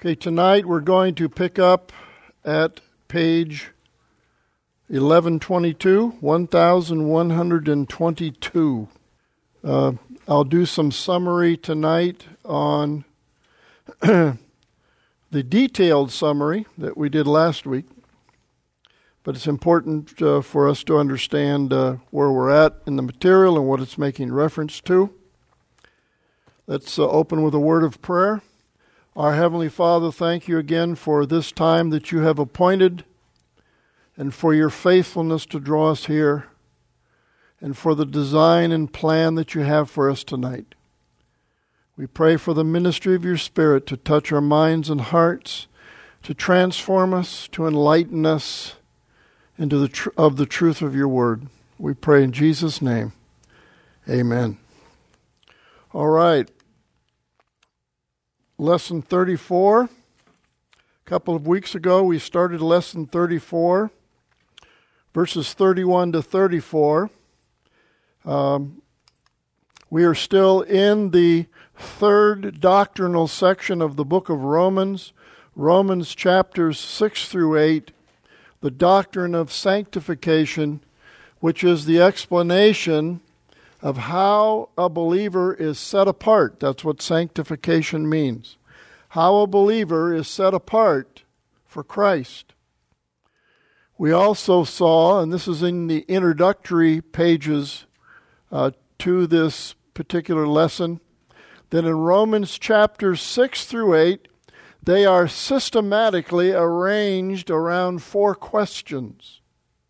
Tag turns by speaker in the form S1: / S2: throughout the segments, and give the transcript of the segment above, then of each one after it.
S1: Okay, tonight we're going to pick up at page 1122. I'll do some summary tonight on the detailed summary that we did last week, but it's important for us to understand where we're at in the material and what it's making reference to. Let's open with a word of prayer. Our Heavenly Father, thank you again for this time that you have appointed and for your faithfulness to draw us here and for the design and plan that you have for us tonight. We pray for the ministry of your Spirit to touch our minds and hearts, to transform us, to enlighten us into the truth of your word. We pray in Jesus' name. Amen. All right. Lesson 34. A couple of weeks ago, we started lesson 34, verses 31 to 34. We are still in the third doctrinal section of the book of Romans, Romans chapters 6 through 8, the doctrine of sanctification, which is the explanation of how a believer is set apart. That's what sanctification means. How a believer is set apart for Christ. We also saw, and this is in the introductory pages to this particular lesson, that in Romans chapters 6 through 8, they are systematically arranged around four questions.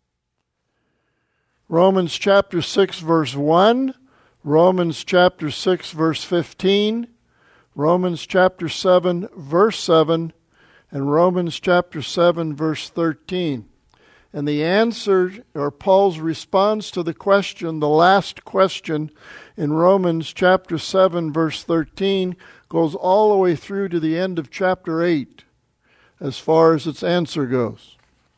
S1: Romans chapter 6 verse 1, Romans chapter 6 verse 15, Romans chapter 7 verse 7, and Romans chapter 7 verse 13. And the answer, or Paul's response to the question, the last question in Romans chapter 7 verse 13, goes all the way through to the end of chapter 8 as far as its answer goes.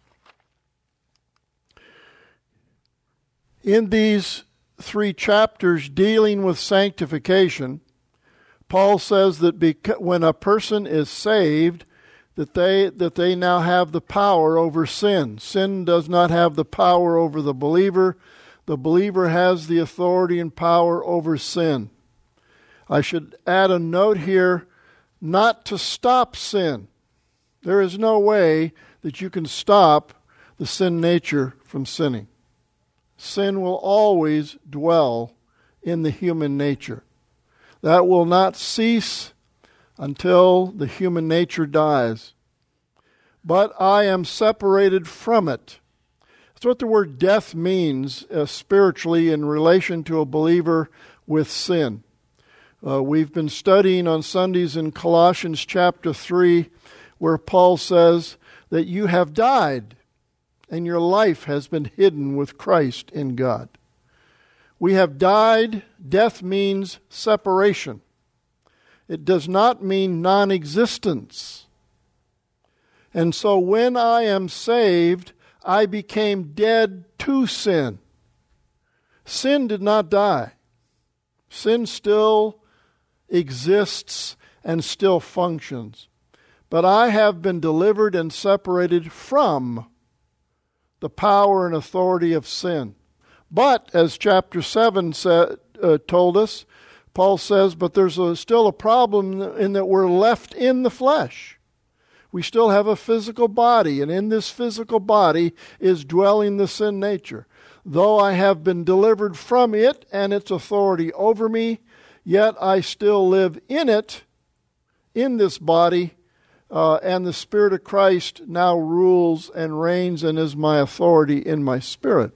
S1: In these three chapters dealing with sanctification, Paul says that when a person is saved, that they now have the power over sin. Sin does not have the power over the believer. The believer has the authority and power over sin. I should add a note here, not to stop sin. There is no way that you can stop the sin nature from sinning. Sin will always dwell in the human nature. That will not cease until the human nature dies. But I am separated from it. That's what the word death means spiritually in relation to a believer with sin. We've been studying on Sundays in Colossians chapter 3, where Paul says that you have died and your life has been hidden with Christ in God. We have died. Death means separation. It does not mean non-existence. And so when I am saved, I became dead to sin. Sin did not die. Sin still exists and still functions. But I have been delivered and separated from the power and authority of sin. But, as chapter 7 told us, Paul says, but there's still a problem in that we're left in the flesh. We still have a physical body, and in this physical body is dwelling the sin nature. Though I have been delivered from it and its authority over me, yet I still live in it, in this body, and the Spirit of Christ now rules and reigns and is my authority in my spirit.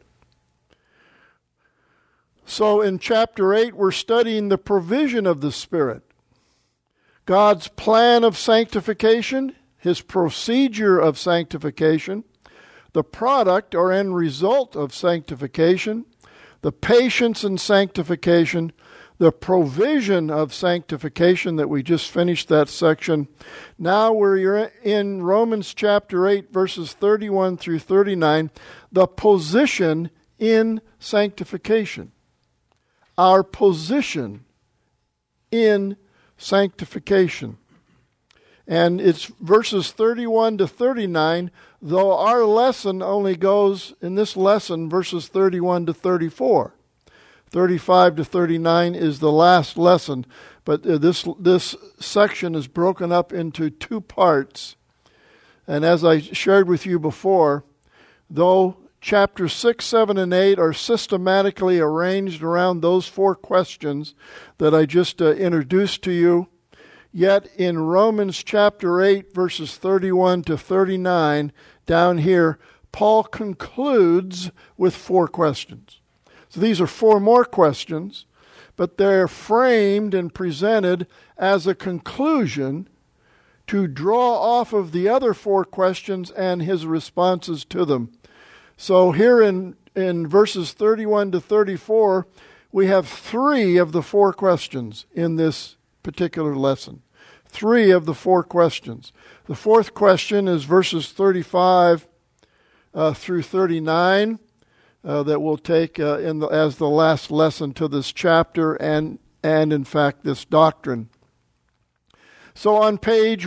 S1: So in chapter 8, we're studying the provision of the Spirit. God's plan of sanctification, His procedure of sanctification, the product or end result of sanctification, the patience in sanctification, the provision of sanctification that we just finished that section. Now we're in Romans chapter 8, verses 31 through 39, the position in sanctification. Our position in sanctification. And it's verses 31 to 39, though our lesson only goes, in this lesson, verses 31 to 34. 35 to 39 is the last lesson, but this section is broken up into two parts. And as I shared with you before, though chapters 6, 7, and 8 are systematically arranged around those four questions that I just introduced to you, yet in Romans chapter 8, verses 31 to 39, down here, Paul concludes with four questions. So these are four more questions, but they're framed and presented as a conclusion to draw off of the other four questions and his responses to them. So here in verses 31 to 34, we have three of the four questions in this particular lesson. Three of the four questions. The fourth question is verses 35 through 39. That we'll take as the last lesson to this chapter and in fact this doctrine. So on page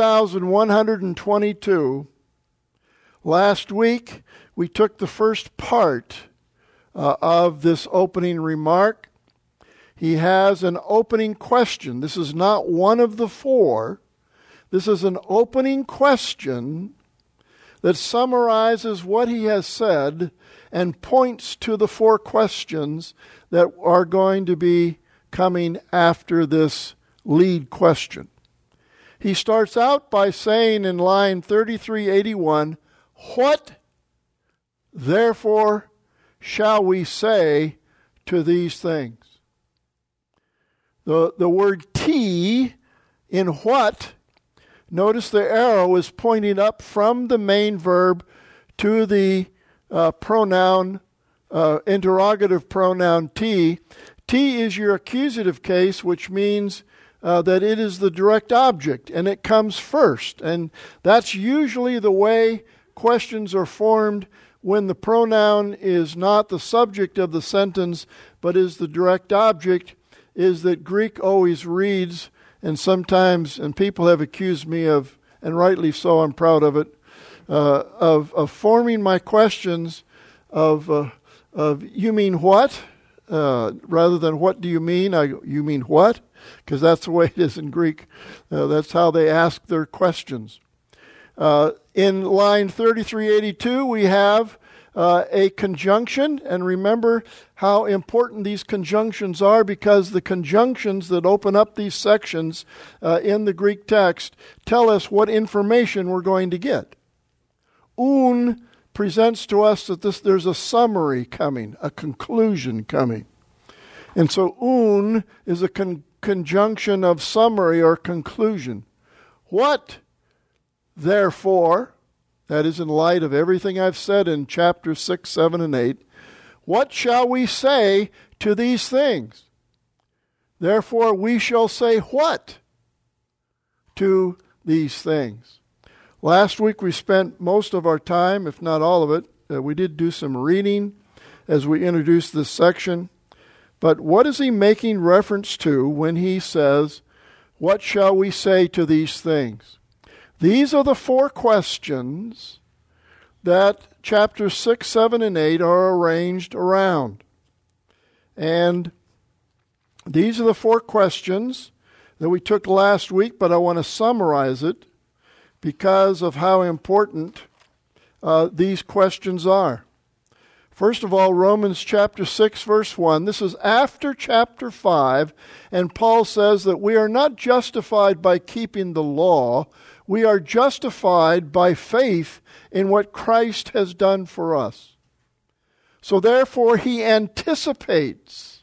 S1: 1122, last week we took the first part of this opening remark. He has an opening question. This is not one of the four. This is an opening question that summarizes what he has said and points to the four questions that are going to be coming after this lead question. He starts out by saying in line 3381, "What therefore shall we say to these things?" The word "t" in "what," notice the arrow is pointing up from the main verb to the pronoun, interrogative pronoun "t." "T" is your accusative case, which means that it is the direct object, and it comes first. And that's usually the way questions are formed when the pronoun is not the subject of the sentence, but is the direct object, is that Greek always reads, and sometimes, and people have accused me of, and rightly so, I'm proud of it, of forming my questions of "you mean what?" Rather than "what do you mean?" "You mean what?" Because that's the way it is in Greek. That's how they ask their questions. In line 3382, we have a conjunction, and remember how important these conjunctions are, because the conjunctions that open up these sections in the Greek text tell us what information we're going to get. Un presents to us that there's a summary coming, a conclusion coming. And so un is a conjunction of summary or conclusion. What, therefore, that is in light of everything I've said in chapters 6, 7, and 8, what shall we say to these things? Therefore we shall say what to these things? Last week we spent most of our time, if not all of it, we did do some reading as we introduced this section. But what is he making reference to when he says, what shall we say to these things? These are the four questions that chapters 6, 7, and 8 are arranged around. And these are the four questions that we took last week, but I want to summarize it because of how important these questions are. First of all, Romans chapter 6, verse 1. This is after chapter 5, and Paul says that we are not justified by keeping the law. We are justified by faith in what Christ has done for us. So therefore, he anticipates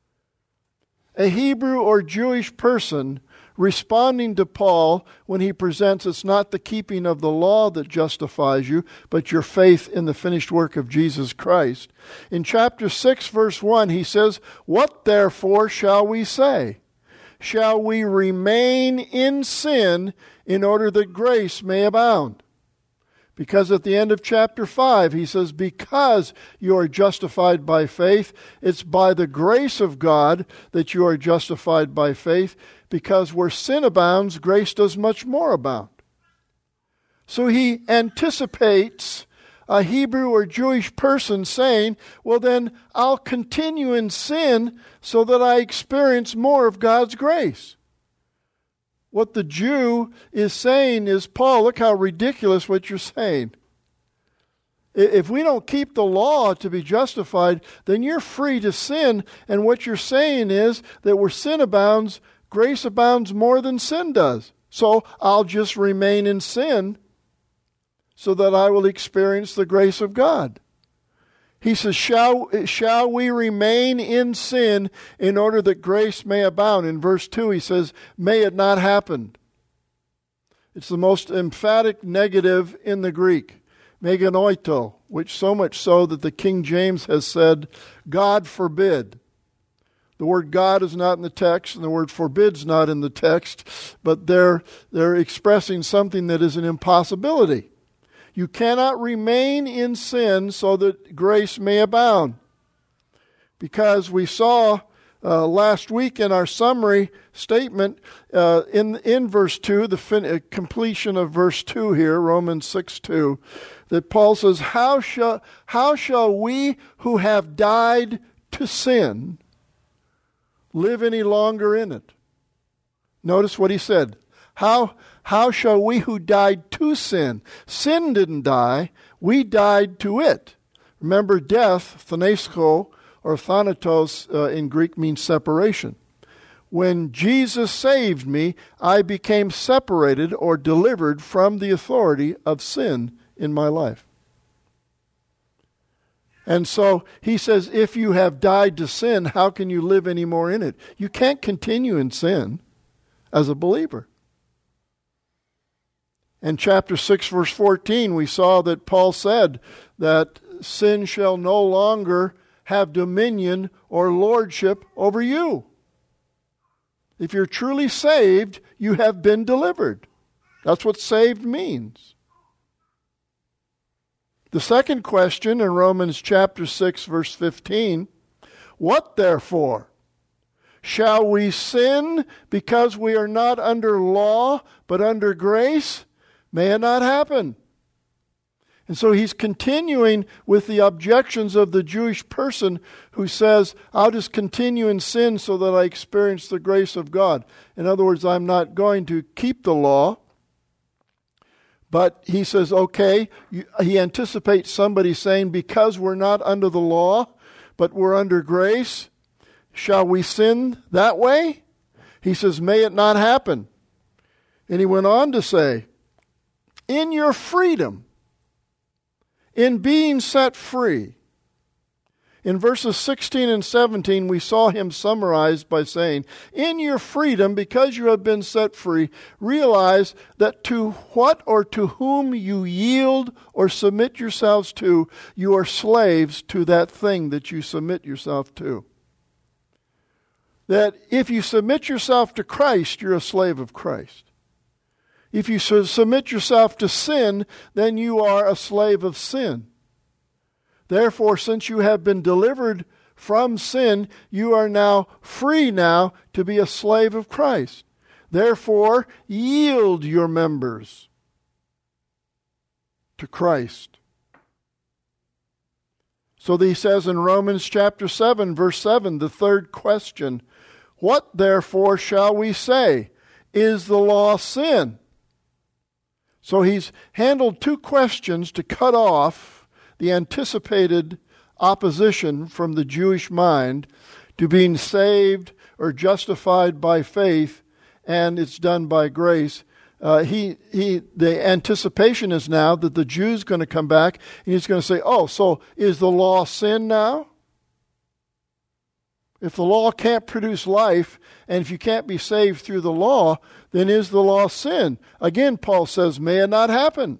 S1: a Hebrew or Jewish person responding to Paul when he presents it's not the keeping of the law that justifies you, but your faith in the finished work of Jesus Christ. In chapter 6, verse 1, he says, what therefore shall we say? Shall we remain in sin in order that grace may abound? Because at the end of chapter 5, he says, because you are justified by faith, it's by the grace of God that you are justified by faith, because where sin abounds, grace does much more abound. So he anticipates a Hebrew or Jewish person saying, well then, I'll continue in sin so that I experience more of God's grace. What the Jew is saying is, Paul, look how ridiculous what you're saying. If we don't keep the law to be justified, then you're free to sin. And what you're saying is that where sin abounds, grace abounds more than sin does. So I'll just remain in sin so that I will experience the grace of God. He says, shall we remain in sin in order that grace may abound? In verse 2 he says, may it not happen. It's the most emphatic negative in the Greek. Meganoito, which so much so that the King James has said, God forbid. The word God is not in the text, and the word forbid's not in the text, but they're expressing something that is an impossibility. You cannot remain in sin so that grace may abound. Because we saw last week in our summary statement in verse 2, the completion of verse 2 here, Romans 6:2, that Paul says, how shall we who have died to sin live any longer in it? Notice what he said. How shall we who died to sin? Sin didn't die. We died to it. Remember, death, thanasko, or thanatos in Greek means separation. When Jesus saved me, I became separated or delivered from the authority of sin in my life. And so he says, if you have died to sin, how can you live any more in it? You can't continue in sin as a believer. In chapter 6, verse 14, we saw that Paul said that sin shall no longer have dominion or lordship over you. If you're truly saved, you have been delivered. That's what saved means. The second question in Romans chapter 6, verse 15, what therefore? Shall we sin because we are not under law, but under grace? May it not happen. And so he's continuing with the objections of the Jewish person who says, I'll just continue in sin so that I experience the grace of God. In other words, I'm not going to keep the law. But he says, okay, he anticipates somebody saying, because we're not under the law, but we're under grace, shall we sin that way? He says, may it not happen. And he went on to say, in your freedom, in being set free. In verses 16 and 17, we saw him summarized by saying, in your freedom, because you have been set free, realize that to what or to whom you yield or submit yourselves to, you are slaves to that thing that you submit yourself to. That if you submit yourself to Christ, you're a slave of Christ. If you submit yourself to sin, then you are a slave of sin. Therefore, since you have been delivered from sin, you are now free now to be a slave of Christ. Therefore, yield your members to Christ. So he says in Romans chapter 7, verse 7, the third question, what therefore shall we say? Is the law sin? So he's handled two questions to cut off the anticipated opposition from the Jewish mind to being saved or justified by faith, and it's done by grace. The anticipation is now that the Jew's going to come back and he's going to say, oh, so is the law sin now? If the law can't produce life, and if you can't be saved through the law, then is the law sin? Again, Paul says, may it not happen.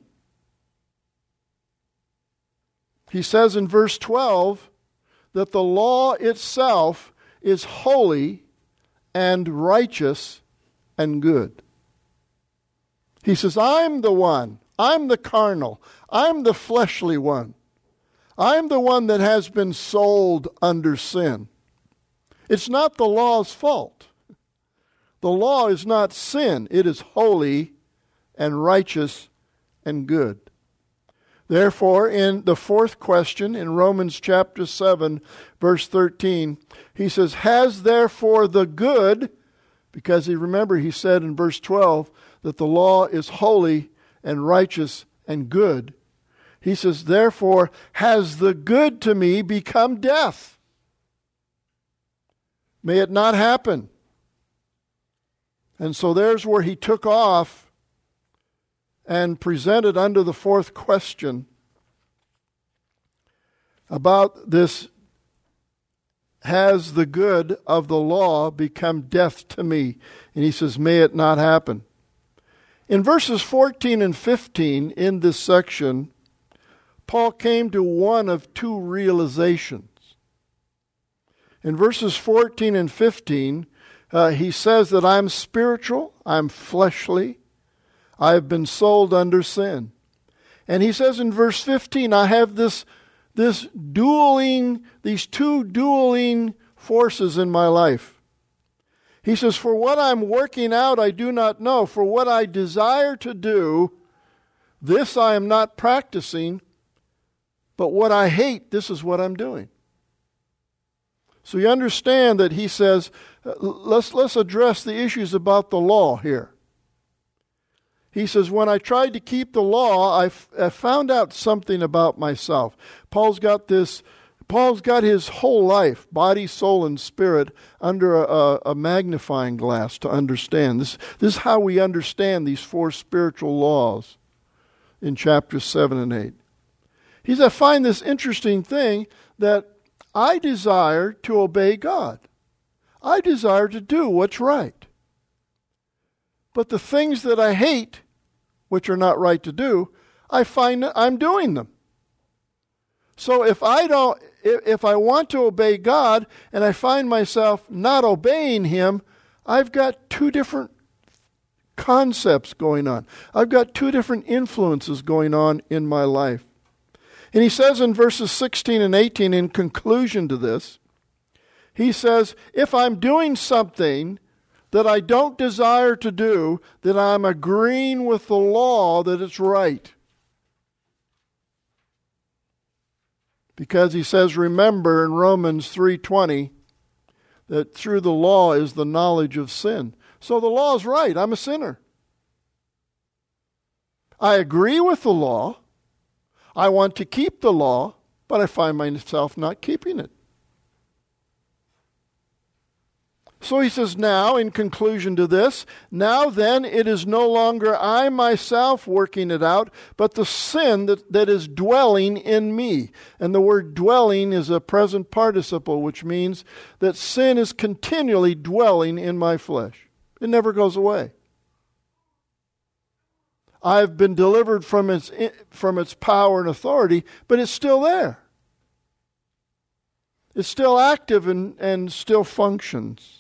S1: He says in verse 12 that the law itself is holy and righteous and good. He says, I'm the one. I'm the carnal. I'm the fleshly one. I'm the one that has been sold under sin. It's not the law's fault. The The law is not sin. It is holy and righteous and good. Therefore, in the fourth question in Romans chapter 7, verse 13, he says, has therefore the good, because he said in verse 12 that the law is holy and righteous and good. He says, therefore, has the good to me become death? May it not happen. And so there's where he took off and presented under the fourth question about this, has the good of the law become death to me? And he says, may it not happen. In verses 14 and 15 in this section, Paul came to one of two realizations. In verses 14 and 15, he says that I'm spiritual, I'm fleshly, I have been sold under sin. And he says in verse 15, I have these two dueling forces in my life. He says, for what I'm working out I do not know. For what I desire to do, this I am not practicing. But what I hate, this is what I'm doing. So you understand that he says, let's address the issues about the law here. He says, when I tried to keep the law, I found out something about myself. Paul's got his whole life, body, soul, and spirit, under a magnifying glass to understand. This is how we understand these four spiritual laws in chapters 7 and 8. He says, I find this interesting thing that I desire to obey God. I desire to do what's right. But the things that I hate, which are not right to do, I find that I'm doing them. So if I want to obey God and I find myself not obeying Him, I've got two different concepts going on. I've got two different influences going on in my life. And he says in verses 16 and 18, in conclusion to this, he says, if I'm doing something that I don't desire to do, then I'm agreeing with the law that it's right. Because he says, remember in Romans 3:20, that through the law is the knowledge of sin. So the law is right. I'm a sinner. I agree with the law. I want to keep the law, but I find myself not keeping it. So he says, now, in conclusion to this, now then it is no longer I myself working it out, but the sin that is dwelling in me. And the word dwelling is a present participle, which means that sin is continually dwelling in my flesh. It never goes away. I've been delivered from its power and authority, but it's still there. It's still active and still functions.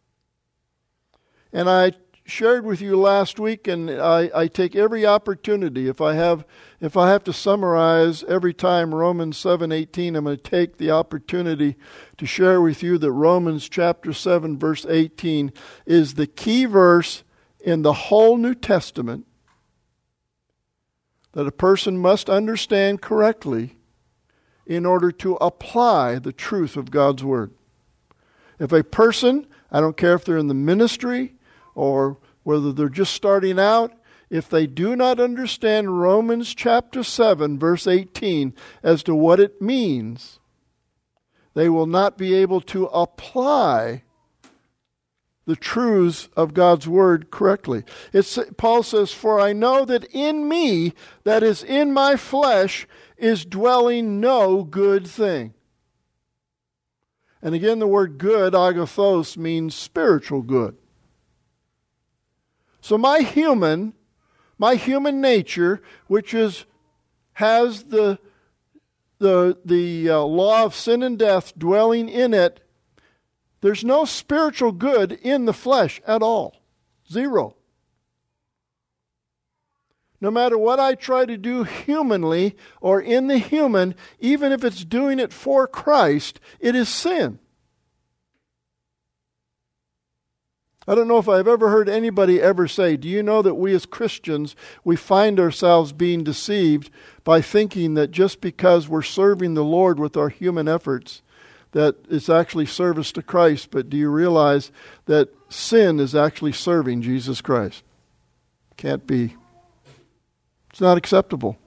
S1: And I shared with you last week, and I take every opportunity. If I have to summarize every time Romans 7:18, I'm going to take the opportunity to share with you that Romans chapter 7, verse 18 is the key verse in the whole New Testament that a person must understand correctly in order to apply the truth of God's Word. If a person, I don't care if they're in the ministry or whether they're just starting out, if they do not understand Romans chapter 7, verse 18 as to what it means, they will not be able to apply the truths of God's Word correctly. Paul says, for I know that in me, that is in my flesh, is dwelling no good thing. And again, the word good, agathos, means spiritual good. So my human nature, which has the law of sin and death dwelling in it, there's no spiritual good in the flesh at all. Zero. No matter what I try to do humanly or in the human, even if it's doing it for Christ, it is sin. I don't know if I've ever heard anybody ever say, do you know that we as Christians, we find ourselves being deceived by thinking that just because we're serving the Lord with our human efforts, that it's actually service to Christ. But do you realize that sin is actually serving Jesus Christ? Can't be. It's not acceptable.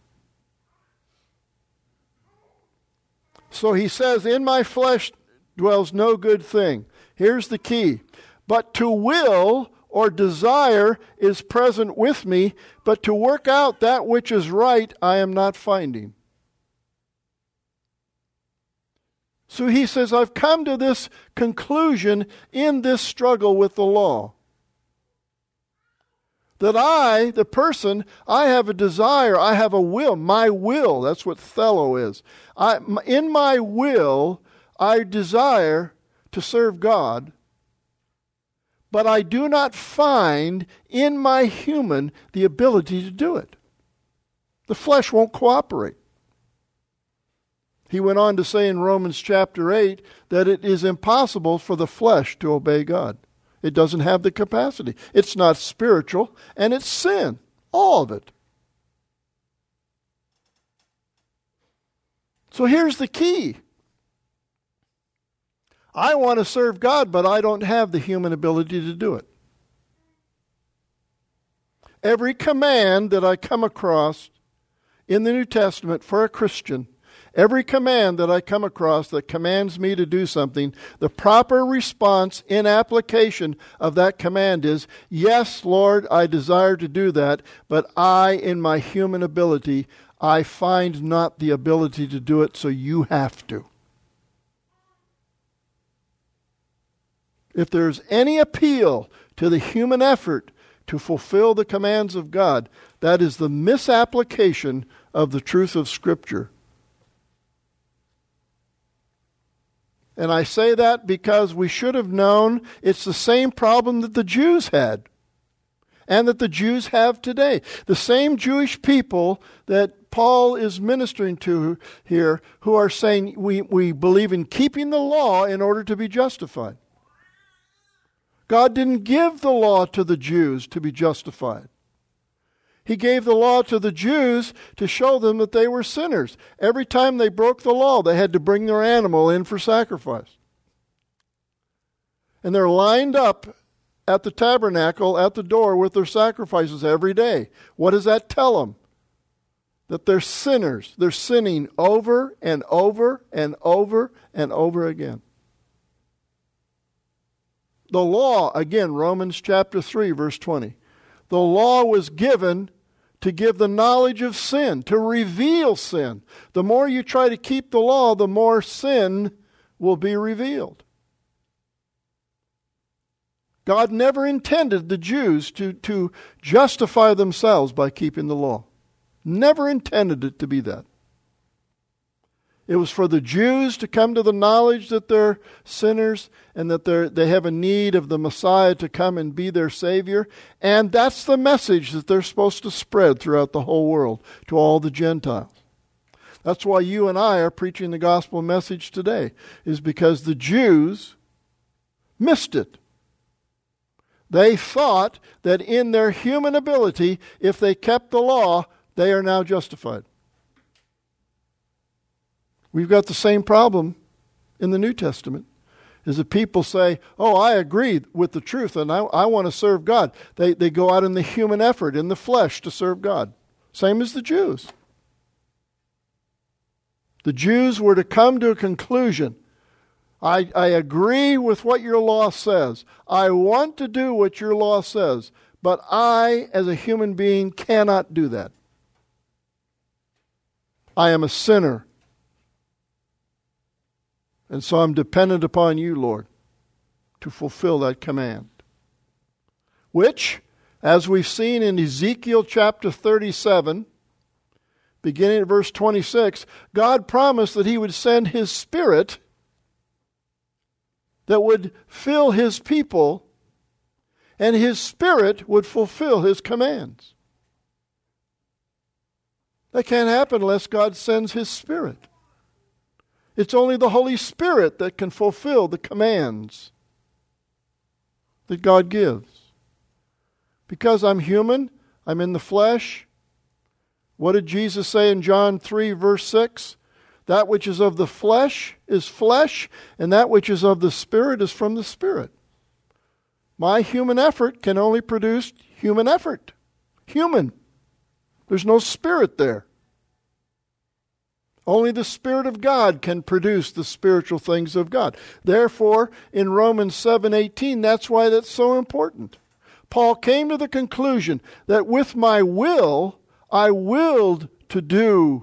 S1: So he says, in my flesh dwells no good thing. Here's the key. But to will or desire is present with me, but to work out that which is right I am not finding. So he says, I've come to this conclusion in this struggle with the law. That I, the person, I have a desire, I have a will, my will, that's what thelo is. In my will, I desire to serve God, but I do not find in my human the ability to do it. The flesh won't cooperate. He went on to say in Romans chapter 8 that it is impossible for the flesh to obey God. It doesn't have the capacity. It's not spiritual, and it's sin. All of it. So here's the key. I want to serve God, but I don't have the human ability to do it. Every command that I come across in the New Testament for a Christian, every command that I come across that commands me to do something, the proper response in application of that command is, yes, Lord, I desire to do that, but I, in my human ability, I find not the ability to do it, so you have to. If there's any appeal to the human effort to fulfill the commands of God, that is the misapplication of the truth of Scripture. And I say that because we should have known it's the same problem that the Jews had and that the Jews have today. The same Jewish people that Paul is ministering to here who are saying we believe in keeping the law in order to be justified. God didn't give the law to the Jews to be justified. He gave the law to the Jews to show them that they were sinners. Every time they broke the law, they had to bring their animal in for sacrifice. And they're lined up at the tabernacle, at the door, with their sacrifices every day. What does that tell them? That they're sinners. They're sinning over and over and over and over again. The law, again, Romans chapter 3, verse 20. The law was given to give the knowledge of sin, to reveal sin. The more you try to keep the law, the more sin will be revealed. God never intended the Jews to justify themselves by keeping the law. Never intended it to be that. It was for the Jews to come to the knowledge that they're sinners and that they have a need of the Messiah to come and be their Savior. And that's the message that they're supposed to spread throughout the whole world to all the Gentiles. That's why you and I are preaching the gospel message today, is because the Jews missed it. They thought that in their human ability, if they kept the law, they are now justified. We've got the same problem in the New Testament, is that people say, oh, I agree with the truth and I want to serve God. They go out in the human effort, in the flesh, to serve God. Same as the Jews. The Jews were to come to a conclusion. I agree with what your law says. I want to do what your law says, but I, as a human being, cannot do that. I am a sinner. And so I'm dependent upon you, Lord, to fulfill that command. Which, as we've seen in Ezekiel chapter 37, beginning at verse 26, God promised that He would send His Spirit that would fill His people, and His Spirit would fulfill His commands. That can't happen unless God sends His Spirit. It's only the Holy Spirit that can fulfill the commands that God gives. Because I'm human, I'm in the flesh. What did Jesus say in John 3, verse 6? That which is of the flesh is flesh, and that which is of the Spirit is from the Spirit. My human effort can only produce human effort. Human. There's no spirit there. Only the Spirit of God can produce the spiritual things of God. Therefore, in Romans 7:18, that's why that's so important. Paul came to the conclusion that with my will, I willed to do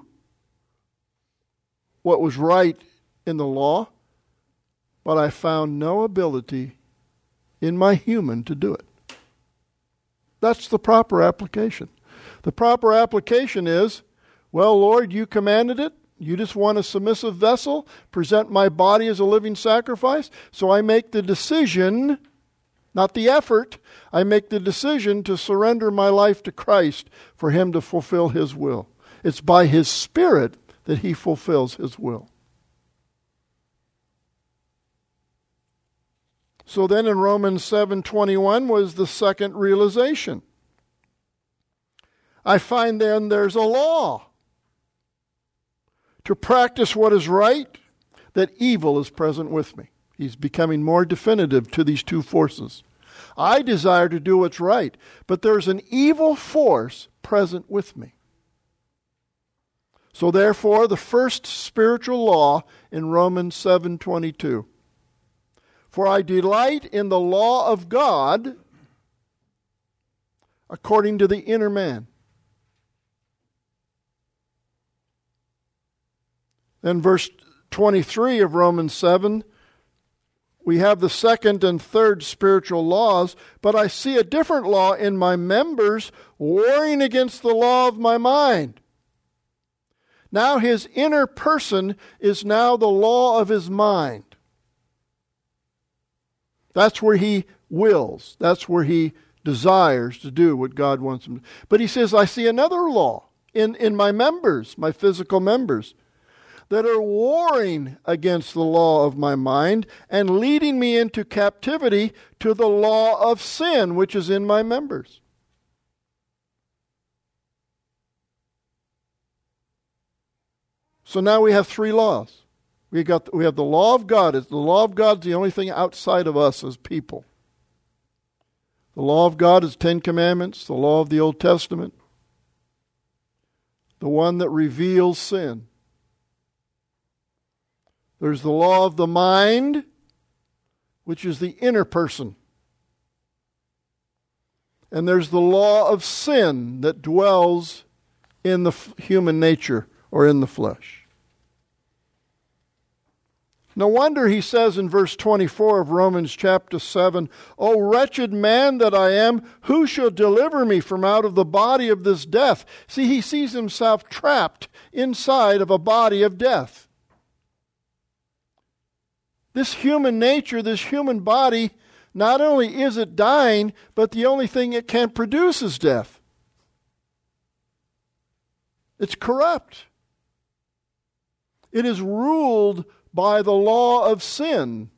S1: what was right in the law, but I found no ability in my human to do it. That's the proper application. The proper application is, well, Lord, you commanded it. You just want a submissive vessel. Present my body as a living sacrifice. So I make the decision, not the effort, I make the decision to surrender my life to Christ for Him to fulfill His will. It's by His Spirit that He fulfills His will. So then in Romans 7:21 was the second realization. I find then there's a law to practice what is right, that evil is present with me. He's becoming more definitive to these two forces. I desire to do what's right, but there's an evil force present with me. So therefore, the first spiritual law in Romans 7:22. For I delight in the law of God according to the inner man. Then verse 23 of Romans 7, we have the second and third spiritual laws, but I see a different law in my members warring against the law of my mind. Now his inner person is now the law of his mind. That's where he wills. That's where he desires to do what God wants him to do. But he says, I see another law in my members, my physical members, that are warring against the law of my mind and leading me into captivity to the law of sin which is in my members. So now we have three laws. We have the law of God. The law of God is the only thing outside of us as people. The law of God is 10 Commandments, the law of the Old Testament, the one that reveals sin. There's the law of the mind, which is the inner person. And there's the law of sin that dwells in the human nature or in the flesh. No wonder he says in verse 24 of Romans chapter 7, O wretched man that I am, who shall deliver me from out of the body of this death? See, he sees himself trapped inside of a body of death. This human nature, this human body, not only is it dying, but the only thing it can produce is death. It's corrupt. It is ruled by the law of sin.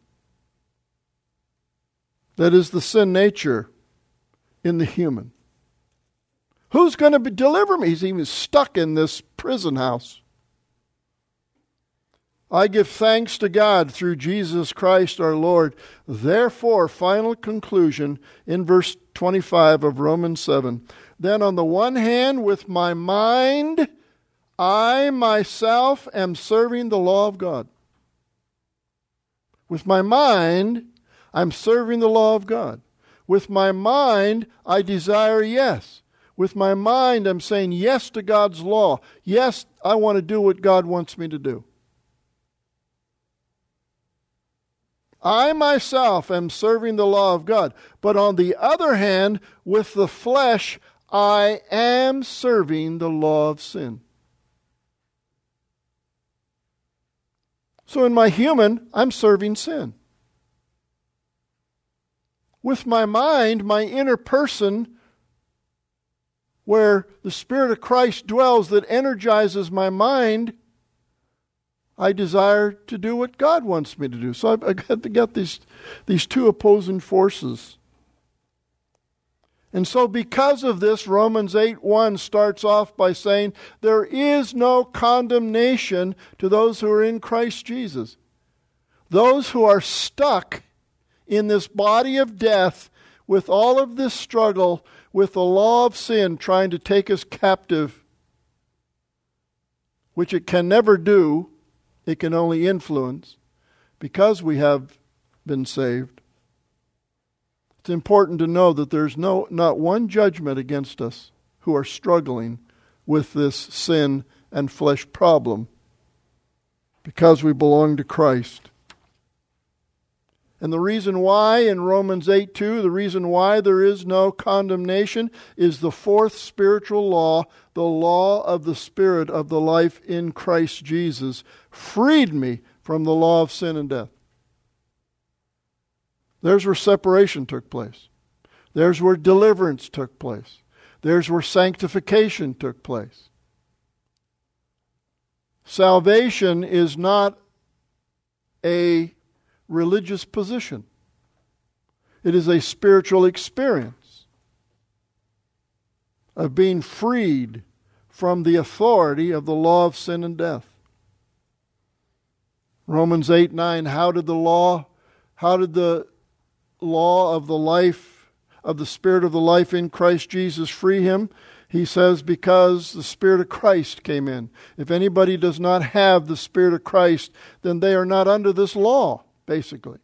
S1: That is the sin nature in the human. Who's going to deliver me? He's even stuck in this prison house. I give thanks to God through Jesus Christ our Lord. Therefore, final conclusion in verse 25 of Romans 7. Then on the one hand, with my mind, I myself am serving the law of God. With my mind, I'm serving the law of God. With my mind, I desire yes. With my mind, I'm saying yes to God's law. Yes, I want to do what God wants me to do. I myself am serving the law of God. But on the other hand, with the flesh, I am serving the law of sin. So in my human, I'm serving sin. With my mind, my inner person, where the Spirit of Christ dwells that energizes my mind, I desire to do what God wants me to do. So I've got these two opposing forces And so because of this, Romans 8:1 starts off by saying, there is no condemnation to those who are in Christ Jesus. Those who are stuck in this body of death with all of this struggle with the law of sin trying to take us captive, which it can never do, it can only influence, because we have been saved. It's important to know that there's not one judgment against us who are struggling with this sin and flesh problem, because we belong to Christ. And the reason why in Romans 8:2, the reason why there is no condemnation is the fourth spiritual law, the law of the Spirit of the life in Christ Jesus, freed me from the law of sin and death. There's where separation took place. There's where deliverance took place. There's where sanctification took place. Salvation is not a religious position. It is a spiritual experience of being freed from the authority of the law of sin and death. Romans 8:9, how did the law of the life, of the Spirit of the life in Christ Jesus free him? He says, because the Spirit of Christ came in. If anybody does not have the Spirit of Christ, then they are not under this law, basically.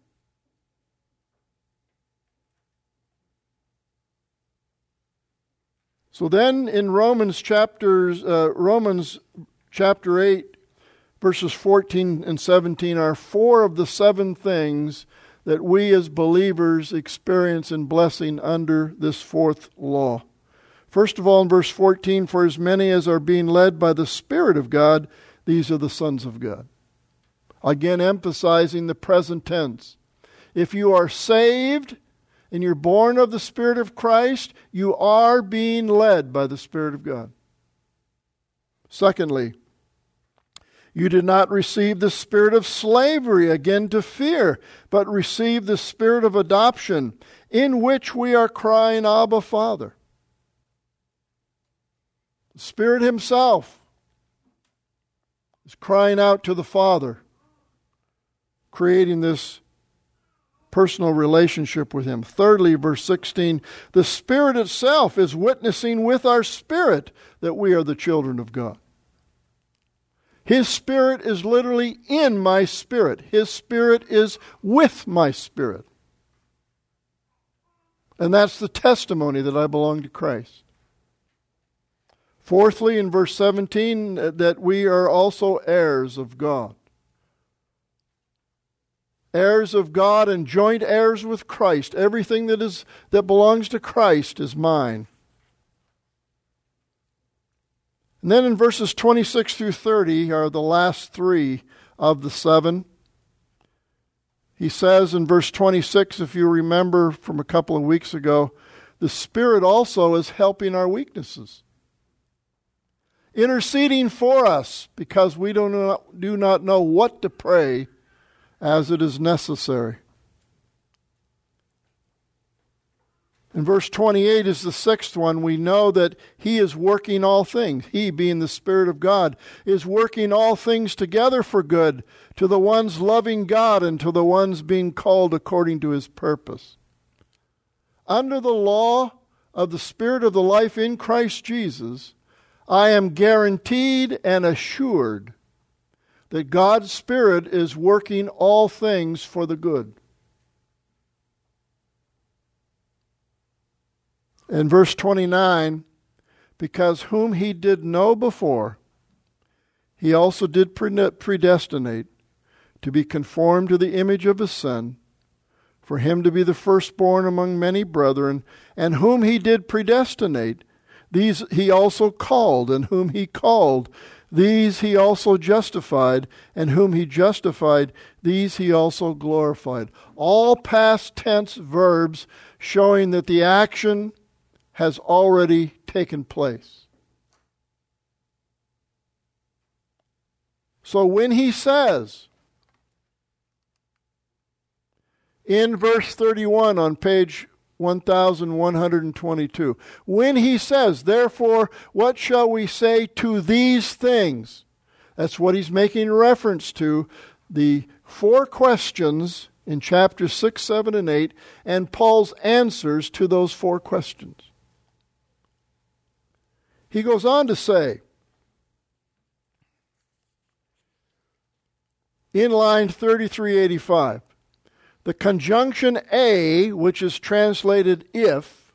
S1: So then in Romans chapter 8, verses 14 and 17 are 4 of the 7 things that we as believers experience in blessing under this fourth law. First of all, in verse 14, for as many as are being led by the Spirit of God, these are the sons of God. Again, emphasizing the present tense. If you are saved and you're born of the Spirit of Christ, you are being led by the Spirit of God. Secondly, you did not receive the spirit of slavery again to fear, but received the spirit of adoption, in which we are crying, Abba, Father. The Spirit Himself is crying out to the Father, creating this personal relationship with Him. Thirdly, verse 16, the Spirit itself is witnessing with our spirit that we are the children of God. His Spirit is literally in my spirit. His Spirit is with my spirit. And that's the testimony that I belong to Christ. Fourthly, in verse 17, that we are also heirs of God. Heirs of God and joint heirs with Christ. Everything that belongs to Christ is mine. And then in verses 26 through 30 are the last 3 of the 7. He says in verse 26, if you remember from a couple of weeks ago, the Spirit also is helping our weaknesses, interceding for us because we do not know what to pray as it is necessary. In verse 28 is the 6th one. We know that He is working all things. He, being the Spirit of God, is working all things together for good to the ones loving God and to the ones being called according to His purpose. Under the law of the Spirit of the life in Christ Jesus, I am guaranteed and assured that God's Spirit is working all things for the good. In verse 29, because whom He did know before, He also did predestinate to be conformed to the image of His Son, for Him to be the firstborn among many brethren, and whom He did predestinate, these He also called, and whom He called, these He also justified, and whom He justified, these He also glorified. All past tense verbs showing that the action has already taken place. So when He says in verse 31 on page 1122. When he says, therefore, what shall we say to these things? That's what he's making reference to, the 4 questions in chapters 6, 7, and 8, and Paul's answers to those 4 questions. He goes on to say, in line 3385, the conjunction a, which is translated if,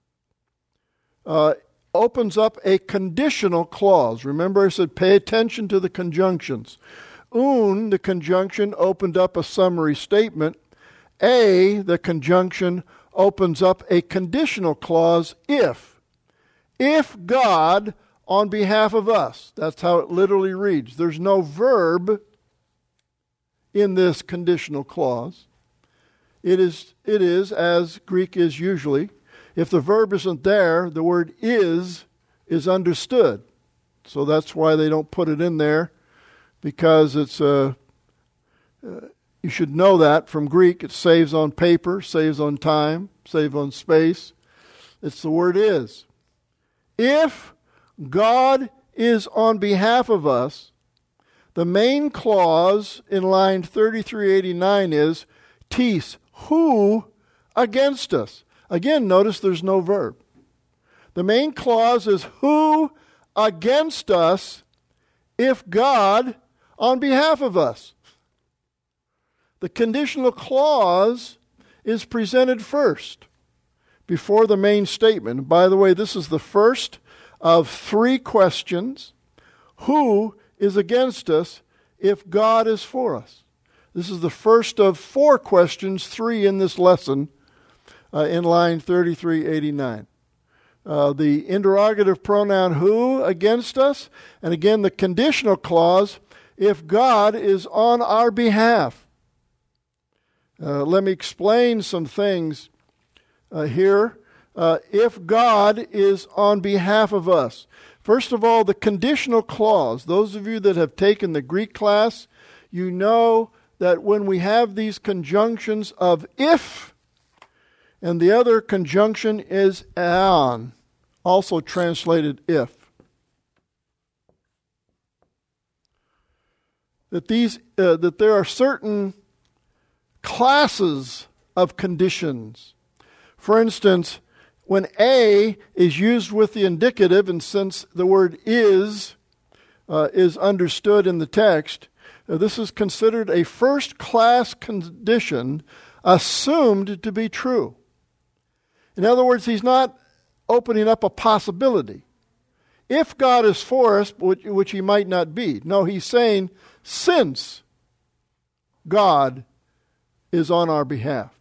S1: opens up a conditional clause. Remember I said pay attention to the conjunctions. The conjunction, opened up a summary statement. The conjunction, opens up a conditional clause if. If God on behalf of us. That's how it literally reads. There's no verb in this conditional clause. It is, as Greek is usually, if the verb isn't there, the word is understood. So that's why they don't put it in there, because it's you should know that from Greek. It saves on paper, saves on time, saves on space. It's the word is. If God is on behalf of us, the main clause in line 3389 is tis, who against us. Again, notice there's no verb. The main clause is who against us if God on behalf of us. The conditional clause is presented first before the main statement. By the way, this is the first of 3 questions. Who is against us if God is for us? This is the first of 4 questions, 3 in this lesson, in line 3389. The interrogative pronoun who against us, and again the conditional clause, if God is on our behalf. Let me explain some things here. If God is on behalf of us. First of all, the conditional clause. Those of you that have taken the Greek class, you know that when we have these conjunctions of if, and the other conjunction is an, also translated if, that there are certain classes of conditions. For instance, when a is used with the indicative, and since the word is understood in the text, this is considered a first-class condition assumed to be true. In other words, he's not opening up a possibility. If God is for us, which he might not be. No, he's saying, since God is on our behalf.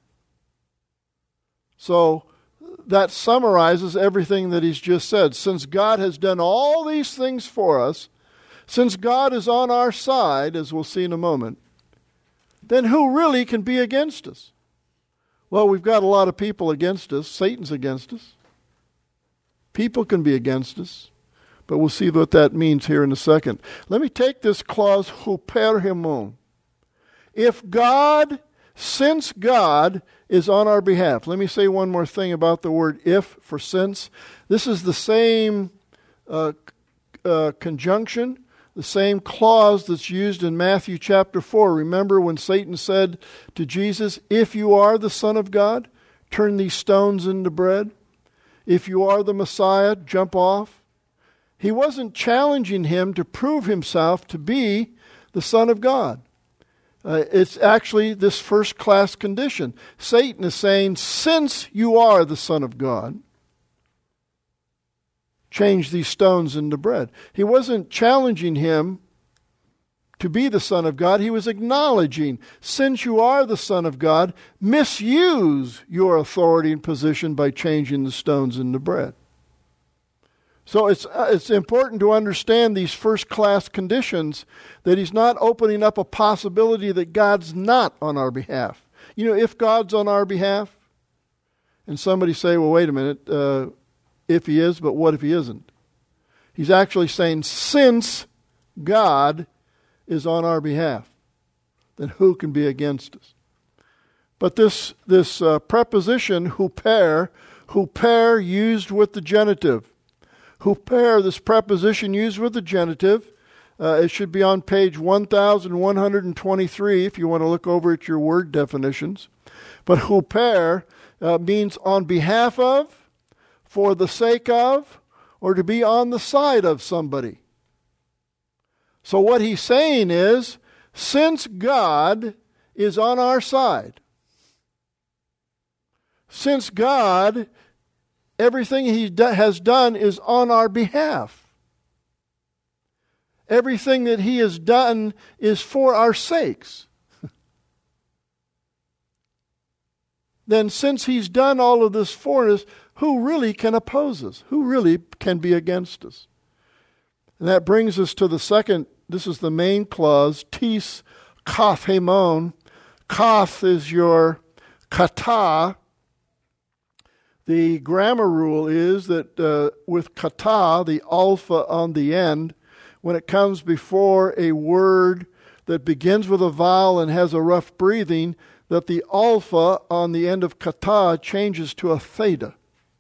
S1: So that summarizes everything that he's just said. Since God has done all these things for us, since God is on our side, as we'll see in a moment, then who really can be against us? Well, we've got a lot of people against us. Satan's against us. People can be against us. But we'll see what that means here in a second. Let me take this clause, huperhemon. If God, since God is on our behalf. Let me say one more thing about the word if for since. This is the same conjunction, the same clause that's used in Matthew chapter 4. Remember when Satan said to Jesus, if you are the Son of God, turn these stones into bread. If you are the Messiah, jump off. He wasn't challenging him to prove himself to be the Son of God. It's actually this first-class condition. Satan is saying, since you are the Son of God, change these stones into bread. He wasn't challenging him to be the Son of God. He was acknowledging, since you are the Son of God, misuse your authority and position by changing the stones into bread. So it's important to understand these first-class conditions, that he's not opening up a possibility that God's not on our behalf. You know, if God's on our behalf, and somebody say, well, wait a minute, if he is, but what if he isn't? He's actually saying, since God is on our behalf, then who can be against us? But this preposition, huper used with the genitive. Huper, this preposition used with the genitive, it should be on page 1123 if you want to look over at your word definitions. But huper means on behalf of, for the sake of, or to be on the side of somebody. So what he's saying is, since God is on our side, since God, everything He has done is on our behalf. Everything that He has done is for our sakes. Then since He's done all of this for us, who really can oppose us? Who really can be against us? And that brings us to the second, this is the main clause, tis kaf hemon. Kaf is your kata. The grammar rule is that with kata, the alpha on the end, when it comes before a word that begins with a vowel and has a rough breathing, that the alpha on the end of kata changes to a theta.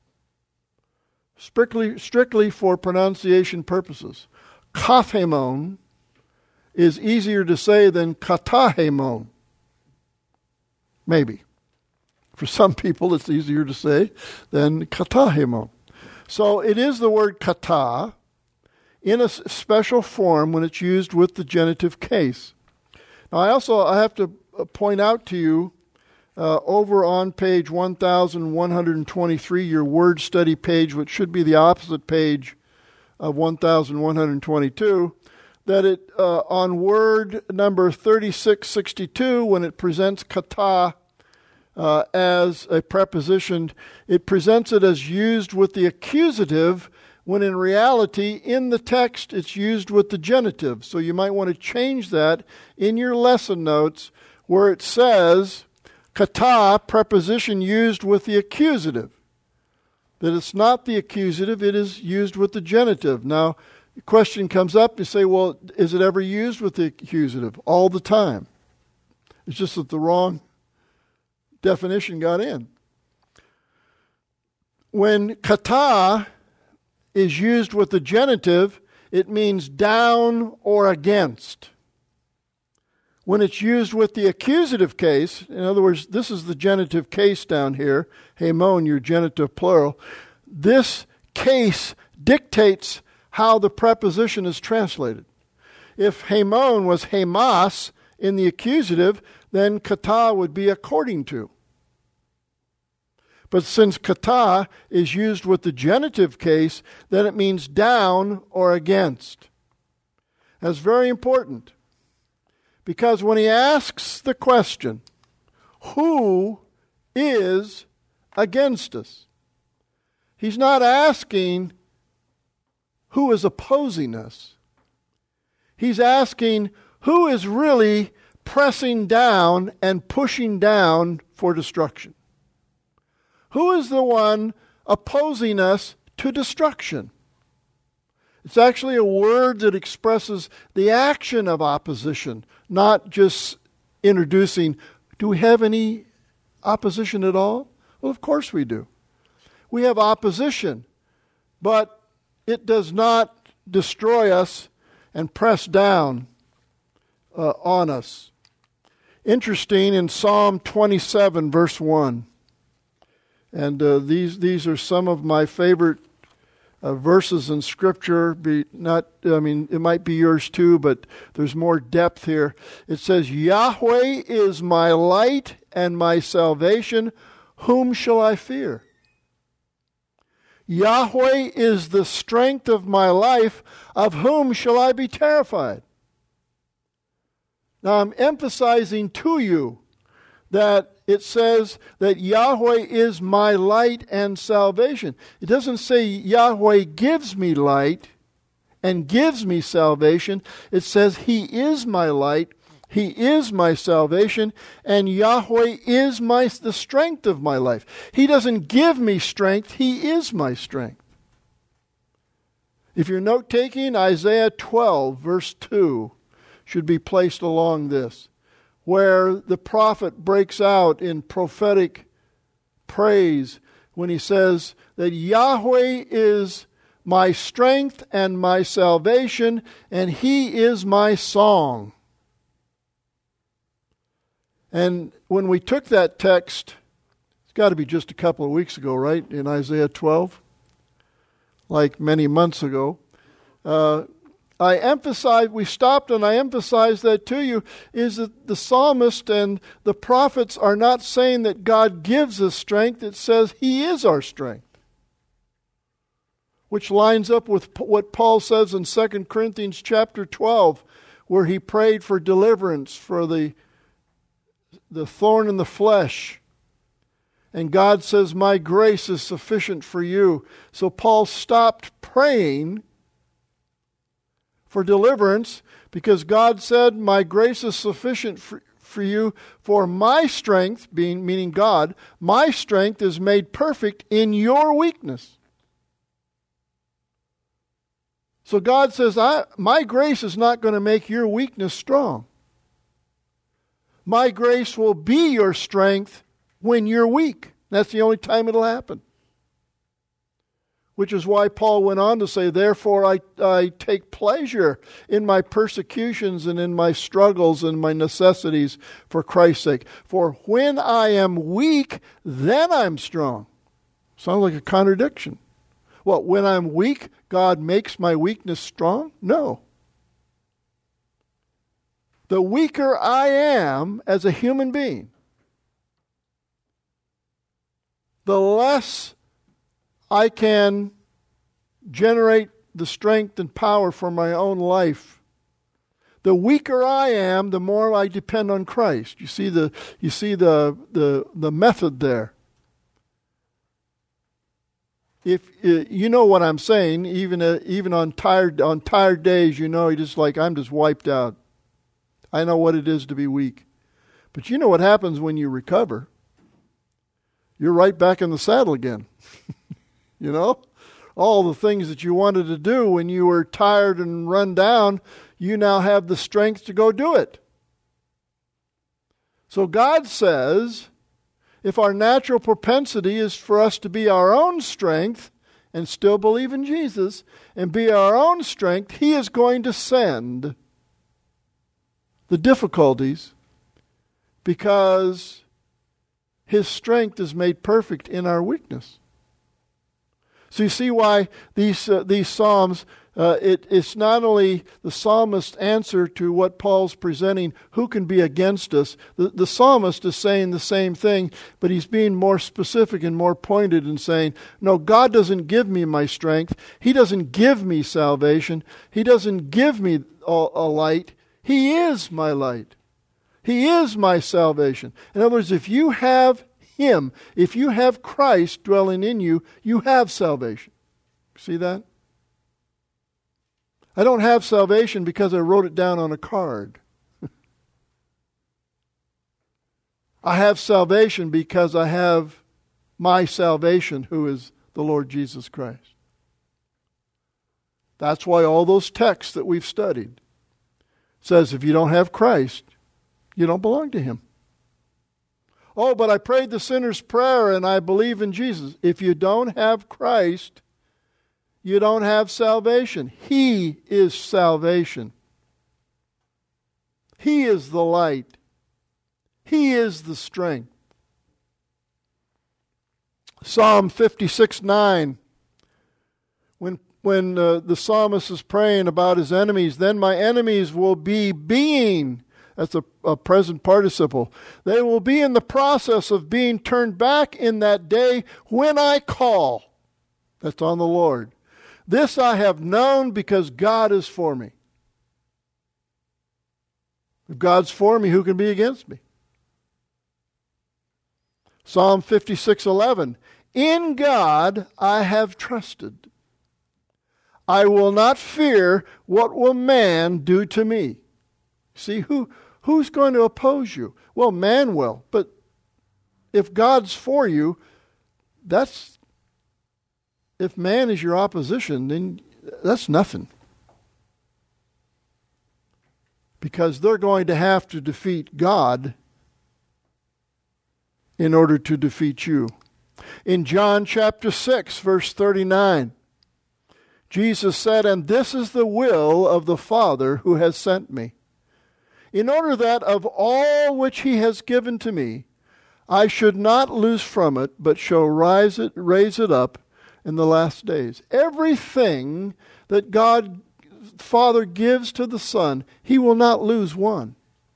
S1: Strictly for pronunciation purposes. Kaphemon is easier to say than katahemon. Maybe. For some people, it's easier to say than katahemon. So it is the word kata in a special form when it's used with the genitive case. Now, I have to point out to you over on page 1123, your word study page, which should be the opposite page of 1122, that it on word number 3662, when it presents kata as a preposition, it presents it as used with the accusative, when in reality, in the text, it's used with the genitive. So you might want to change that in your lesson notes where it says, kata, preposition used with the accusative. That it's not the accusative, it is used with the genitive. Now, the question comes up, you say, well, is it ever used with the accusative? All the time. It's just that the wrong definition got in. When kata is used with the genitive, it means down or against. When it's used with the accusative case, in other words, this is the genitive case down here, hemon, your genitive plural, this case dictates how the preposition is translated. If hemon was hemas in the accusative, then kata would be according to. But since kata is used with the genitive case, then it means down or against. That's very important. Because when he asks the question, who is against us? He's not asking who is opposing us. He's asking who is really pressing down and pushing down for destruction. Who is the one opposing us to destruction? It's actually a word that expresses the action of opposition, not just introducing, do we have any opposition at all? Well, of course we do. We have opposition, but it does not destroy us and press down on us. Interesting, in Psalm 27, verse 1, and these are some of my favorite verses in Scripture. It might be yours too, but there's more depth here. It says, Yahweh is my light and my salvation. Whom shall I fear? Yahweh is the strength of my life. Of whom shall I be terrified? Now I'm emphasizing to you that it says that Yahweh is my light and salvation. It doesn't say Yahweh gives me light and gives me salvation. It says He is my light, He is my salvation, and Yahweh is the strength of my life. He doesn't give me strength, He is my strength. If you're note-taking, Isaiah 12, verse 2 should be placed along this. where the prophet breaks out in prophetic praise when he says that Yahweh is my strength and my salvation, and He is my song. And when we took that text, it's got to be just a couple of weeks ago, right, in Isaiah 12, like many months ago, we stopped and I emphasized that to you, is that the psalmist and the prophets are not saying that God gives us strength. It says He is our strength, which lines up with what Paul says in 2 Corinthians chapter 12, where he prayed for deliverance for the thorn in the flesh. And God says, my grace is sufficient for you. So Paul stopped praying for deliverance because God said, my grace is sufficient for you, for my strength, meaning God, my strength is made perfect in your weakness. So God says, my grace is not going to make your weakness strong. My grace will be your strength when you're weak. That's the only time it'll happen. Which is why Paul went on to say, therefore I take pleasure in my persecutions and in my struggles and my necessities for Christ's sake. For when I am weak, then I'm strong. Sounds like a contradiction. Well, when I'm weak, God makes my weakness strong? No. The weaker I am as a human being, the less I can generate the strength and power for my own life. The weaker I am, the more I depend on Christ. You see the method there. If you know what I'm saying, even on tired days, you're just like, I'm just wiped out. I know what it is to be weak. But you know what happens when you recover? You're right back in the saddle again. You know? All the things that you wanted to do when you were tired and run down, you now have the strength to go do it. So God says, if our natural propensity is for us to be our own strength and still believe in Jesus and be our own strength, He is going to send the difficulties because His strength is made perfect in our weakness. So you see why these Psalms, it's not only the psalmist's answer to what Paul's presenting, who can be against us. The psalmist is saying the same thing, but he's being more specific and more pointed in saying, no, God doesn't give me my strength. He doesn't give me salvation. He doesn't give me a light. He is my light. He is my salvation. In other words, if you have Him, if you have Christ dwelling in you, you have salvation. See that? I don't have salvation because I wrote it down on a card. I have salvation because I have my salvation, who is the Lord Jesus Christ. That's why all those texts that we've studied says if you don't have Christ, you don't belong to Him. Oh, but I prayed the sinner's prayer and I believe in Jesus. If you don't have Christ, you don't have salvation. He is salvation. He is the light. He is the strength. Psalm 56:9. When the psalmist is praying about his enemies, then my enemies will be being, that's a present participle, they will be in the process of being turned back in that day when I call. That's on the Lord. This I have known because God is for me. If God's for me, who can be against me? Psalm 56:11. In God I have trusted. I will not fear what will man do to me. See, who's going to oppose you? Well, man will. But if God's for you, if man is your opposition, then that's nothing. because they're going to have to defeat God in order to defeat you. In John chapter 6, verse 39, Jesus said, "And this is the will of the Father who has sent me, in order that of all which he has given to me, I should not lose from it, but shall raise it up in the last days." Everything that God Father gives to the Son, he will not lose one.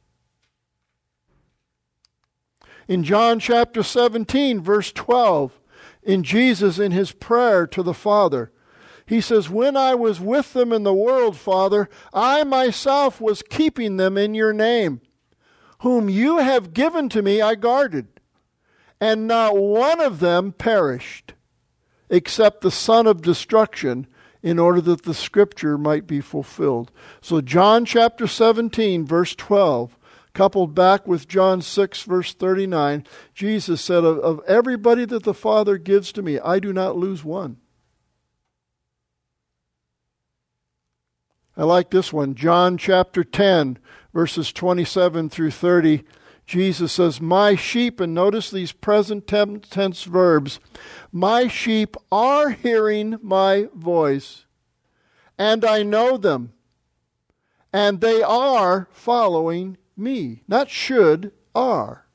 S1: In John chapter 17, verse 12, in Jesus, in his prayer to the Father, he says, "When I was with them in the world, Father, I myself was keeping them in your name. Whom you have given to me I guarded, and not one of them perished, except the son of destruction, in order that the scripture might be fulfilled." So John chapter 17, verse 12, coupled back with John 6, verse 39, Jesus said, of everybody that the Father gives to me, I do not lose one. I like this one. John chapter 10, verses 27 through 30, Jesus says, "My sheep," and notice these present tense verbs, "my sheep are hearing my voice, and I know them, and they are following me." Not should, are.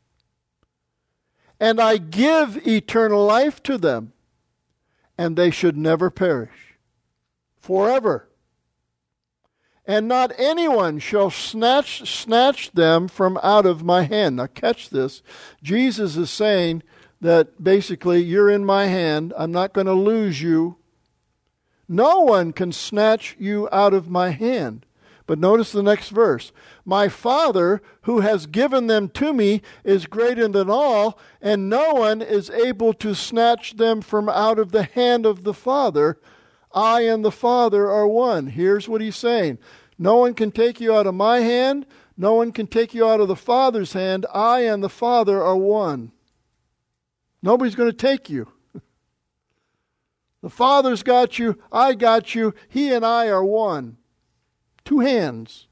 S1: "And I give eternal life to them, and they should never perish, forever. And not anyone shall snatch them from out of my hand." Now catch this. Jesus is saying that basically, you're in my hand. I'm not going to lose you. No one can snatch you out of my hand. But notice the next verse. "My Father, who has given them to me, is greater than all, and no one is able to snatch them from out of the hand of the Father. I and the Father are one." Here's what he's saying. No one can take you out of my hand. No one can take you out of the Father's hand. I and the Father are one. Nobody's going to take you. The Father's got you. I got you. He and I are one. Two hands.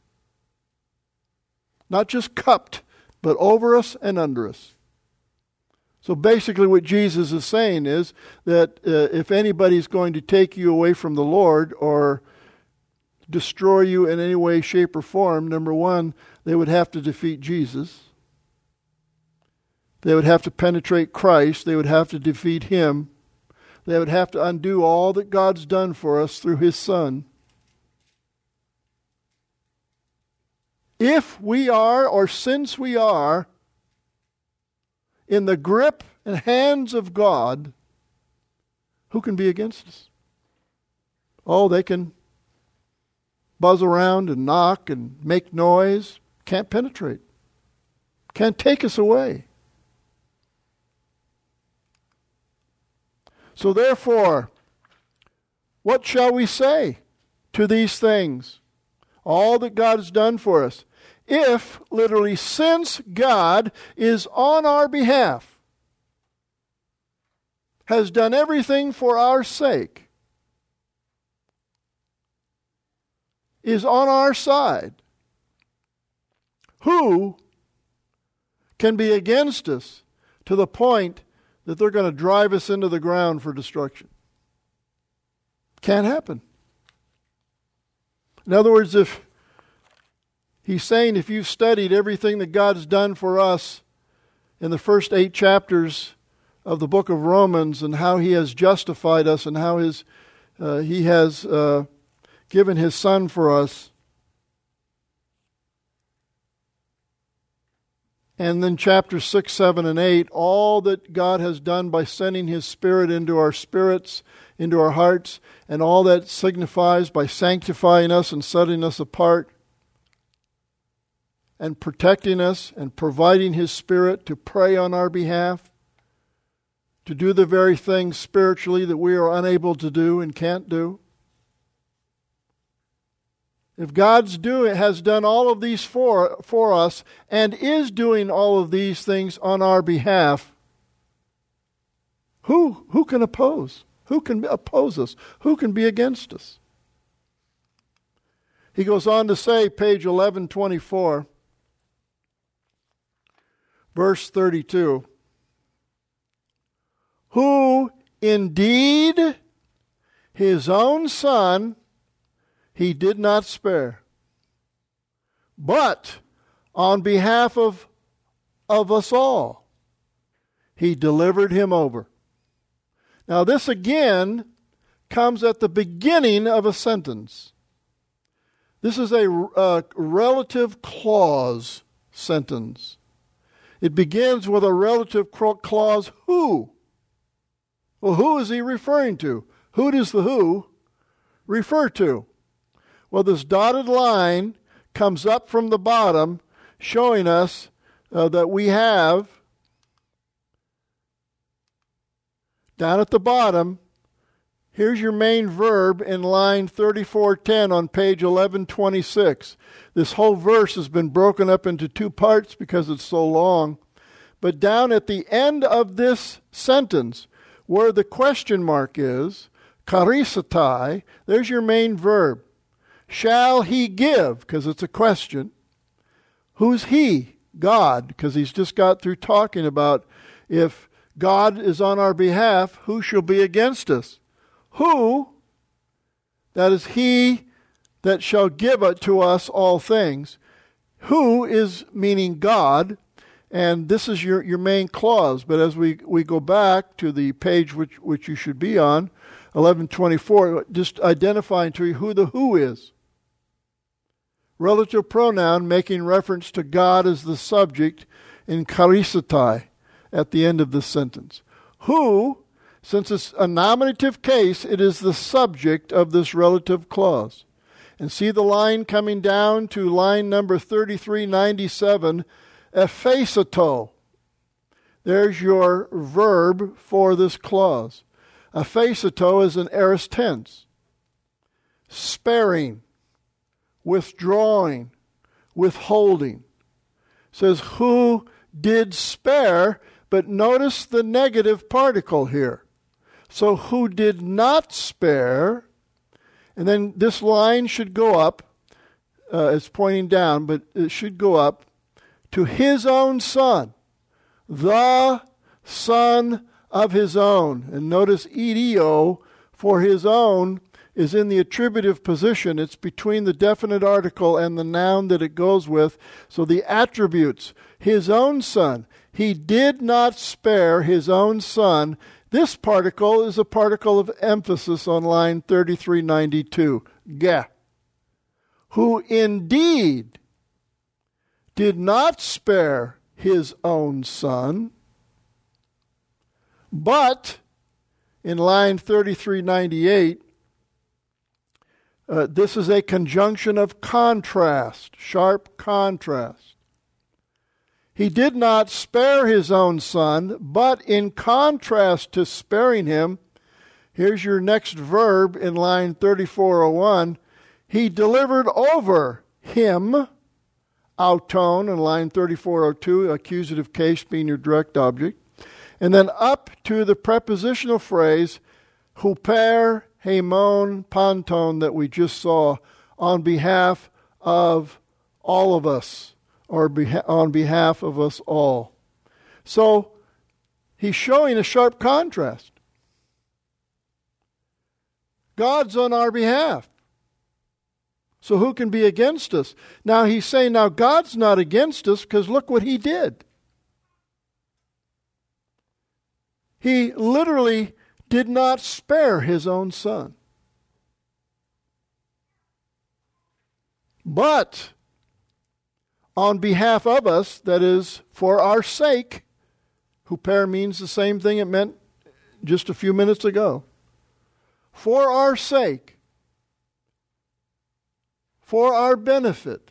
S1: Not just cupped, but over us and under us. So basically what Jesus is saying is that if anybody's going to take you away from the Lord or destroy you in any way, shape, or form, number one, they would have to defeat Jesus. They would have to penetrate Christ. They would have to defeat Him. They would have to undo all that God's done for us through His Son. If we are, or since we are, in the grip and hands of God, who can be against us? Oh, they can buzz around and knock and make noise. Can't penetrate. Can't take us away. So therefore, what shall we say to these things? All that God has done for us. If, literally, since God is on our behalf, has done everything for our sake, is on our side, who can be against us to the point that they're going to drive us into the ground for destruction? Can't happen. In other words, if he's saying if you've studied everything that God's done for us in the first 8 chapters of the book of Romans and how He has justified us and how He has given His Son for us, and then chapters 6, 7, and 8, all that God has done by sending His Spirit into our spirits, into our hearts, and all that signifies by sanctifying us and setting us apart and protecting us and providing His Spirit to pray on our behalf, to do the very things spiritually that we are unable to do and can't do. If God's has done all of these for us and is doing all of these things on our behalf, who can oppose? Who can oppose us? Who can be against us? He goes on to say, page 1124, verse 32, who indeed his own Son he did not spare, but on behalf of us all, he delivered him over. Now this again comes at the beginning of a sentence. This is a relative clause sentence. It begins with a relative clause, who. Well, who is he referring to? Who does the who refer to? Well, this dotted line comes up from the bottom, showing us that we have, down at the bottom, here's your main verb in line 3410 on page 1126. This whole verse has been broken up into two parts because it's so long. But down at the end of this sentence, where the question mark is, charisatai, there's your main verb. Shall he give? Because it's a question. Who's he? God, because he's just got through talking about if God is on our behalf, who shall be against us? Who, that is he that shall give it to us all things. Who is meaning God, and this is your main clause. But as we go back to the page which you should be on, 1124, just identifying to you who the who is. Relative pronoun making reference to God as the subject in charisatai at the end of this sentence. Who, since it's a nominative case, it is the subject of this relative clause. And see the line coming down to line number 3397, ephesato. There's your verb for this clause. Ephesato is an aorist tense. Sparing, withdrawing, withholding. It says, who did spare, but notice the negative particle here. So who did not spare, and then this line should go up, it's pointing down, but it should go up, to his own Son, the Son of his own. And notice idio, for his own, is in the attributive position. It's between the definite article and the noun that it goes with. So the attributes, his own Son. He did not spare his own Son. This particle is a particle of emphasis on line 3392. Ge. Who indeed did not spare his own Son, but in line 3398, this is a conjunction of contrast, sharp contrast. He did not spare his own Son, but in contrast to sparing him, here's your next verb in line 3401, he delivered over him, auton in line 3402, accusative case being your direct object, and then up to the prepositional phrase, huper hemon panton, that we just saw, on behalf of all of us, or on behalf of us all. So he's showing a sharp contrast. God's on our behalf. So who can be against us? Now he's saying, now God's not against us because look what he did. He literally did not spare his own Son. But on behalf of us, that is, for our sake, huper means the same thing it meant just a few minutes ago. For our sake, for our benefit,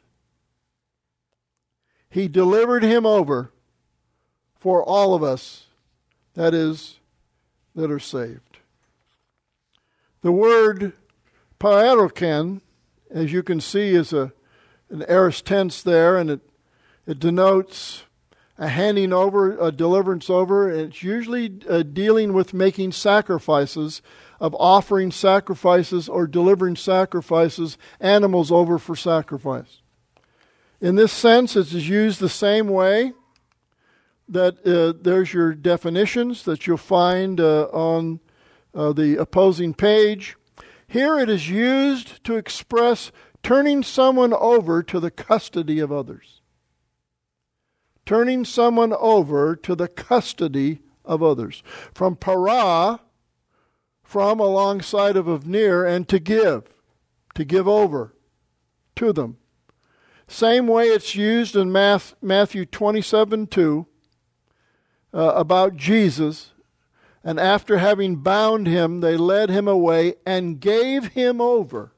S1: he delivered him over for all of us, that is, that are saved. The word paeroken, as you can see, is an aorist tense there, and it denotes a handing over, a deliverance over, and it's usually dealing with making sacrifices of offering sacrifices or delivering sacrifices, animals over for sacrifice. In this sense, it is used the same way that there's your definitions that you'll find on the opposing page. Here it is used to express turning someone over to the custody of others. Turning someone over to the custody of others. From para, from alongside of near, and to give over to them. Same way it's used in Matthew 27:2 about Jesus. And after having bound him, they led him away and gave him over.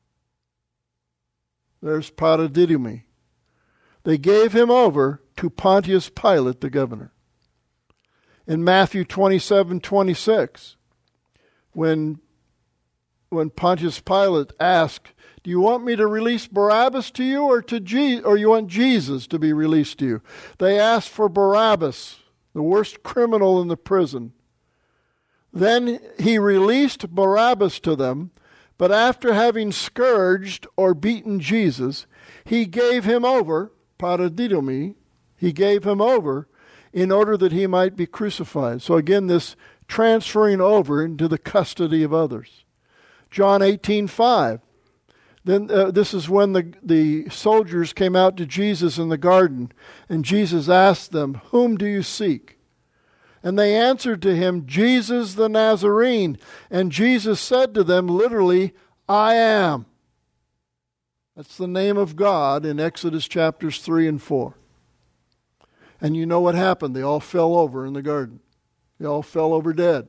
S1: There's paradidomi. They gave him over to Pontius Pilate, the governor. In Matthew 27:26, when Pontius Pilate asked, "Do you want me to release Barabbas to you, or you want Jesus to be released to you?" They asked for Barabbas, the worst criminal in the prison. Then he released Barabbas to them, but after having scourged or beaten Jesus, he gave him over, paradidomi, he gave him over in order that he might be crucified. So again, this transferring over into the custody of others. John 18:5. Then this is when the soldiers came out to Jesus in the garden, and Jesus asked them, "Whom do you seek?" And they answered to him, "Jesus the Nazarene." And Jesus said to them, literally, "I am." That's the name of God in Exodus chapters 3 and 4. And you know what happened. They all fell over in the garden. They all fell over dead.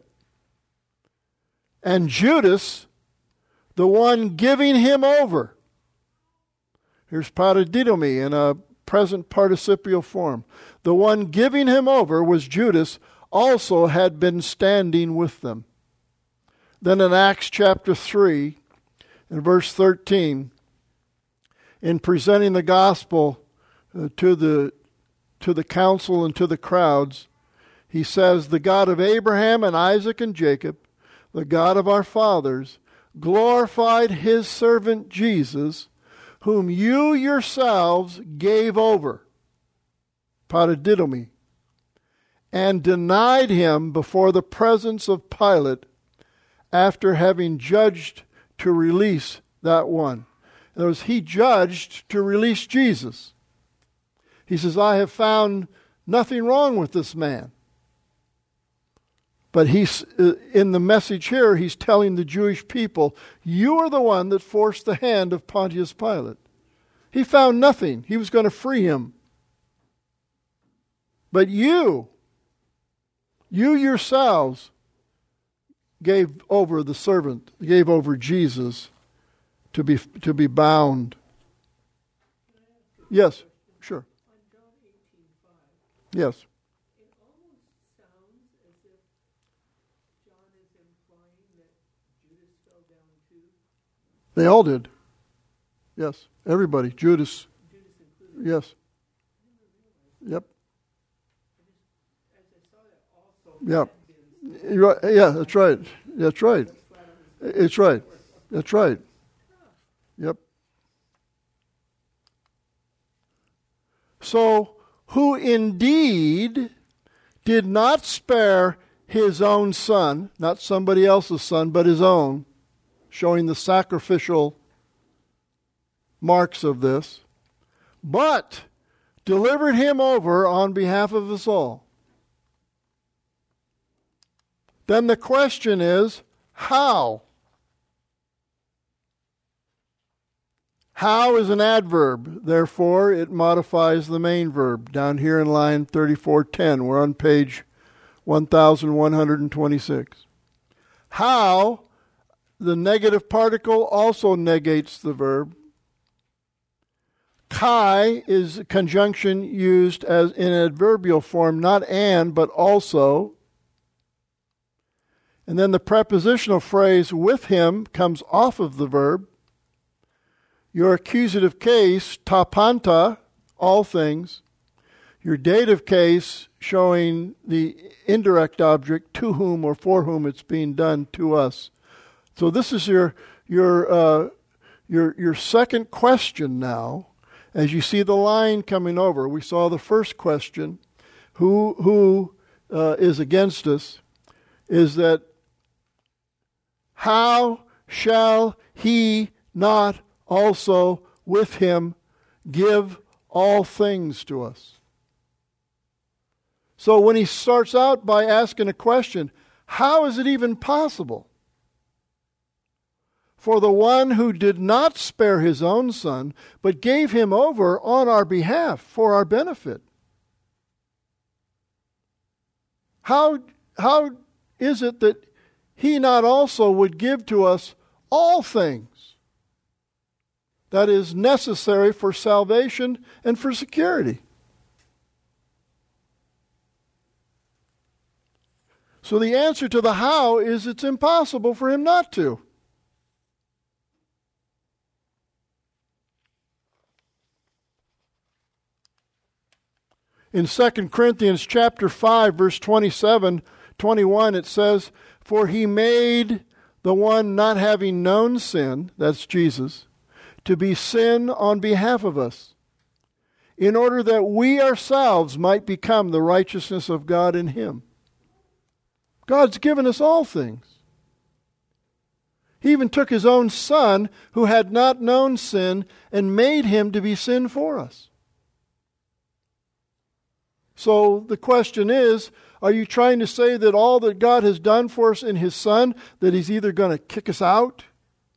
S1: And Judas, the one giving him over. Here's paradidomi in a present participial form. The one giving him over was Judas, also had been standing with them. Then in Acts chapter 3, in verse 13, in presenting the gospel to the council and to the crowds, he says, "The God of Abraham and Isaac and Jacob, the God of our fathers, glorified his servant Jesus, whom you yourselves gave over," paradidomi, "and denied him before the presence of Pilate after having judged to release that one." In other words, he judged to release Jesus. He says, "I have found nothing wrong with this man." But he's in the message here, he's telling the Jewish people, you are the one that forced the hand of Pontius Pilate. He found nothing. He was going to free him. But you yourselves gave over the servant, gave over Jesus to be bound. Yes, sure. Yes.
S2: It almost sounds as if John is implying that Judas fell down too.
S1: They all did. Yes, everybody. Judas included. Yes. Yep.
S2: As I saw that also.
S1: Yeah. Yeah, that's right. That's right. It's right. That's right. Yep. So, who indeed did not spare his own son, not somebody else's son, but his own, showing the sacrificial marks of this, but delivered him over on behalf of us all. Then the question is, how? How is an adverb. Therefore, it modifies the main verb. Down here in line 3410, we're on page 1126. How, the negative particle also negates the verb. Kai is a conjunction used as in adverbial form, not and, but also. And then the prepositional phrase with him comes off of the verb. Your accusative case, tapanta, all things. Your dative case showing the indirect object to whom or for whom it's being done to us. So this is your second question now. As you see the line coming over, we saw the first question, who is against us, is that how shall he not also with him give all things to us? So when he starts out by asking a question, how is it even possible for the one who did not spare his own son, but gave him over on our behalf for our benefit? How is it that he not also would give to us all things that is necessary for salvation and for security? So the answer to the how is it's impossible for him not to. In 2 Corinthians chapter 5, verse 27, 21, it says, "For he made the one not having known sin," that's Jesus, "to be sin on behalf of us, in order that we ourselves might become the righteousness of God in him." God's given us all things. He even took his own son, who had not known sin, and made him to be sin for us. So the question is, are you trying to say that all that God has done for us in his son, that he's either going to kick us out,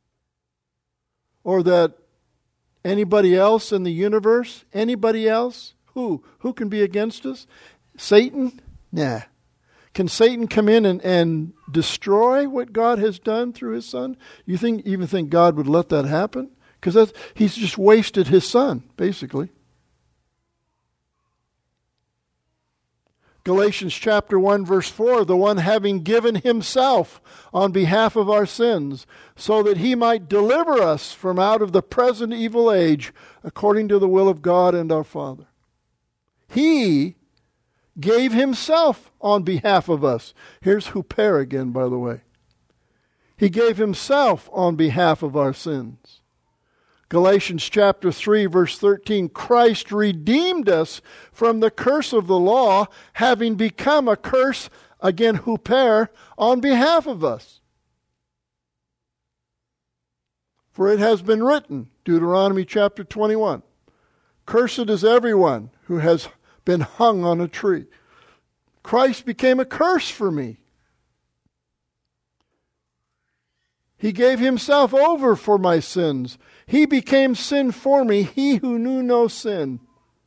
S1: or that anybody else in the universe, anybody else, who can be against us? Satan? Nah. Can Satan come in and destroy what God has done through his son? You even think God would let that happen? Because he's just wasted his son, basically. Galatians chapter 1, verse 4, "The one having given himself on behalf of our sins, so that he might deliver us from out of the present evil age, according to the will of God and our Father." He gave himself on behalf of us. Here's huper again, by the way. He gave himself on behalf of our sins. Galatians chapter 3, verse 13, "Christ redeemed us from the curse of the law, having become a curse," again huper, "on behalf of us. For it has been written," Deuteronomy chapter 21, "Cursed is everyone who has been hung on a tree." Christ became a curse for me. He gave himself over for my sins. He became sin for me, he who knew no sin.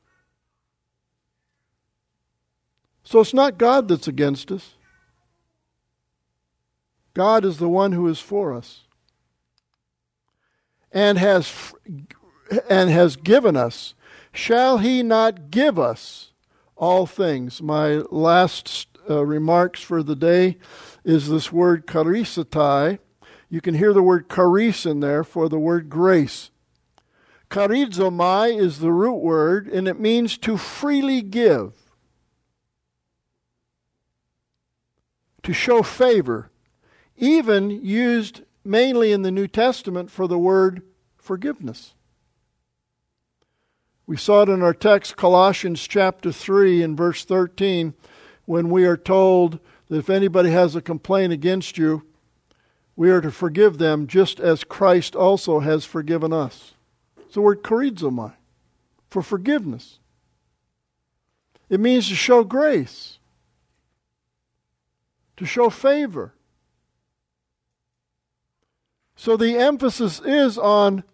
S1: So it's not God that's against us. God is the one who is for us, and has given us. Shall he not give us all things? My last remarks for the day is this word charisatai. You can hear the word charis in there for the word grace. Charizomai is the root word, and it means to freely give, to show favor, even used mainly in the New Testament for the word forgiveness. We saw it in our text, Colossians chapter 3 and verse 13, when we are told that if anybody has a complaint against you, we are to forgive them just as Christ also has forgiven us. It's the word charizomai, for forgiveness. It means to show grace, to show favor. So the emphasis is on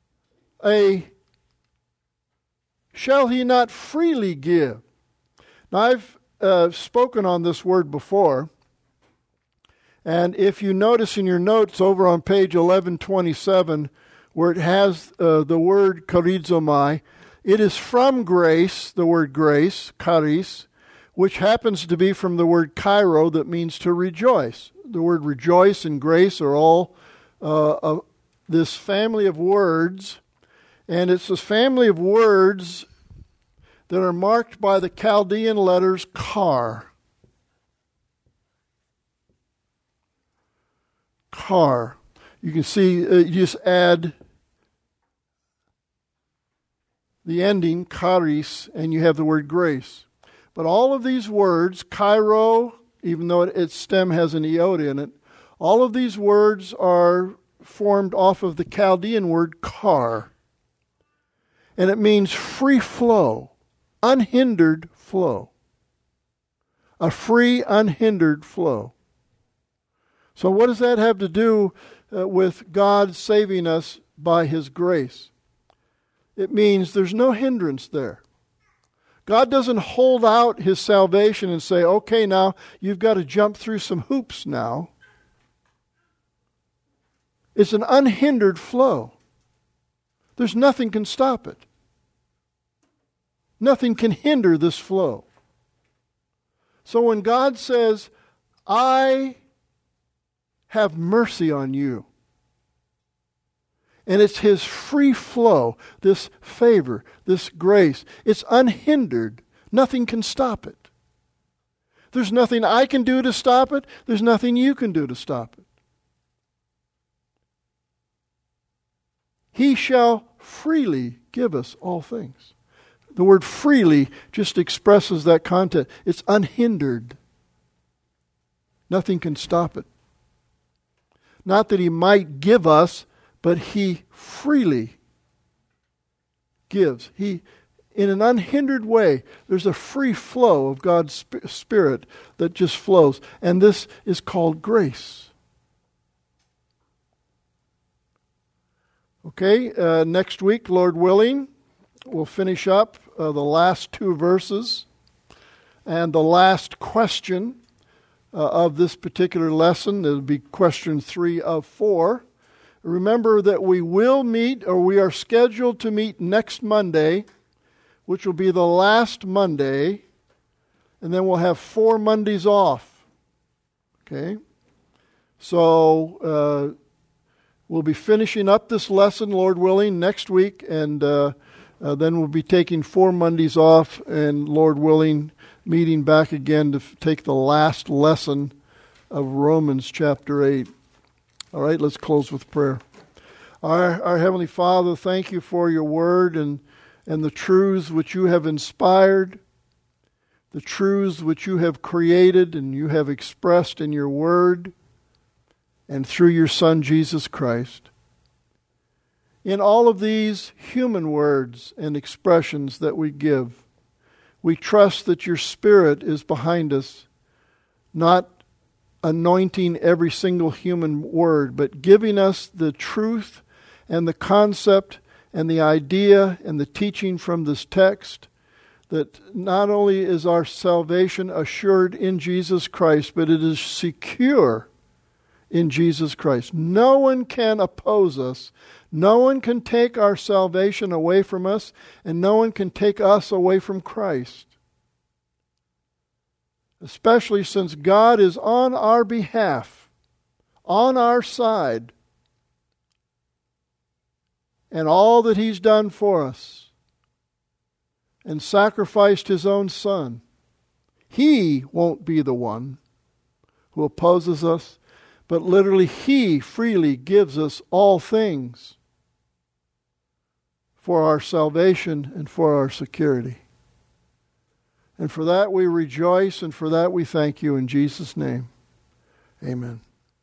S1: shall he not freely give? Now I've spoken on this word before. And if you notice in your notes over on page 1127, where it has the word charizomai, it is from grace, the word grace, charis, which happens to be from the word chairo, that means to rejoice. The word rejoice and grace are all this family of words, and it's this family of words that are marked by the Chaldean letters kar. You can see, you just add the ending, charis, and you have the word grace. But all of these words, kairo, even though its stem has an iota in it, all of these words are formed off of the Chaldean word kar. And it means free flow, unhindered flow. A free, unhindered flow. So what does that have to do with God saving us by His grace? It means there's no hindrance there. God doesn't hold out His salvation and say, okay, now you've got to jump through some hoops now. It's an unhindered flow. There's nothing can stop it. Nothing can hinder this flow. So when God says, I have mercy on you, and it's His free flow, this favor, this grace, it's unhindered. Nothing can stop it. There's nothing I can do to stop it. There's nothing you can do to stop it. He shall freely give us all things. The word freely just expresses that content. It's unhindered. Nothing can stop it. Not that He might give us, but He freely gives. He, in an unhindered way, there's a free flow of God's Spirit that just flows. And this is called grace. Okay, next week, Lord willing, we'll finish up the last two verses and the last question of this particular lesson. It'll be question 3 of 4. Remember that we will meet, or we are scheduled to meet next Monday, which will be the last Monday, and then we'll have 4 Mondays off. Okay? So, we'll be finishing up this lesson, Lord willing, next week, and then we'll be taking 4 Mondays off, and Lord willing, meeting back again to take the last lesson of Romans chapter 8. All right, let's close with prayer. Our Heavenly Father, thank you for your word and the truths which you have inspired, the truths which you have created and you have expressed in your word and through your Son, Jesus Christ. In all of these human words and expressions that we give, we trust that your Spirit is behind us, not anointing every single human word, but giving us the truth and the concept and the idea and the teaching from this text, that not only is our salvation assured in Jesus Christ, but it is secure in Jesus Christ. No one can oppose us. No one can take our salvation away from us, and no one can take us away from Christ. Especially since God is on our behalf, on our side, and all that He's done for us, and sacrificed His own Son. He won't be the one who opposes us, but literally He freely gives us all things for our salvation and for our security. And for that we rejoice, and for that we thank you in Jesus' name. Amen.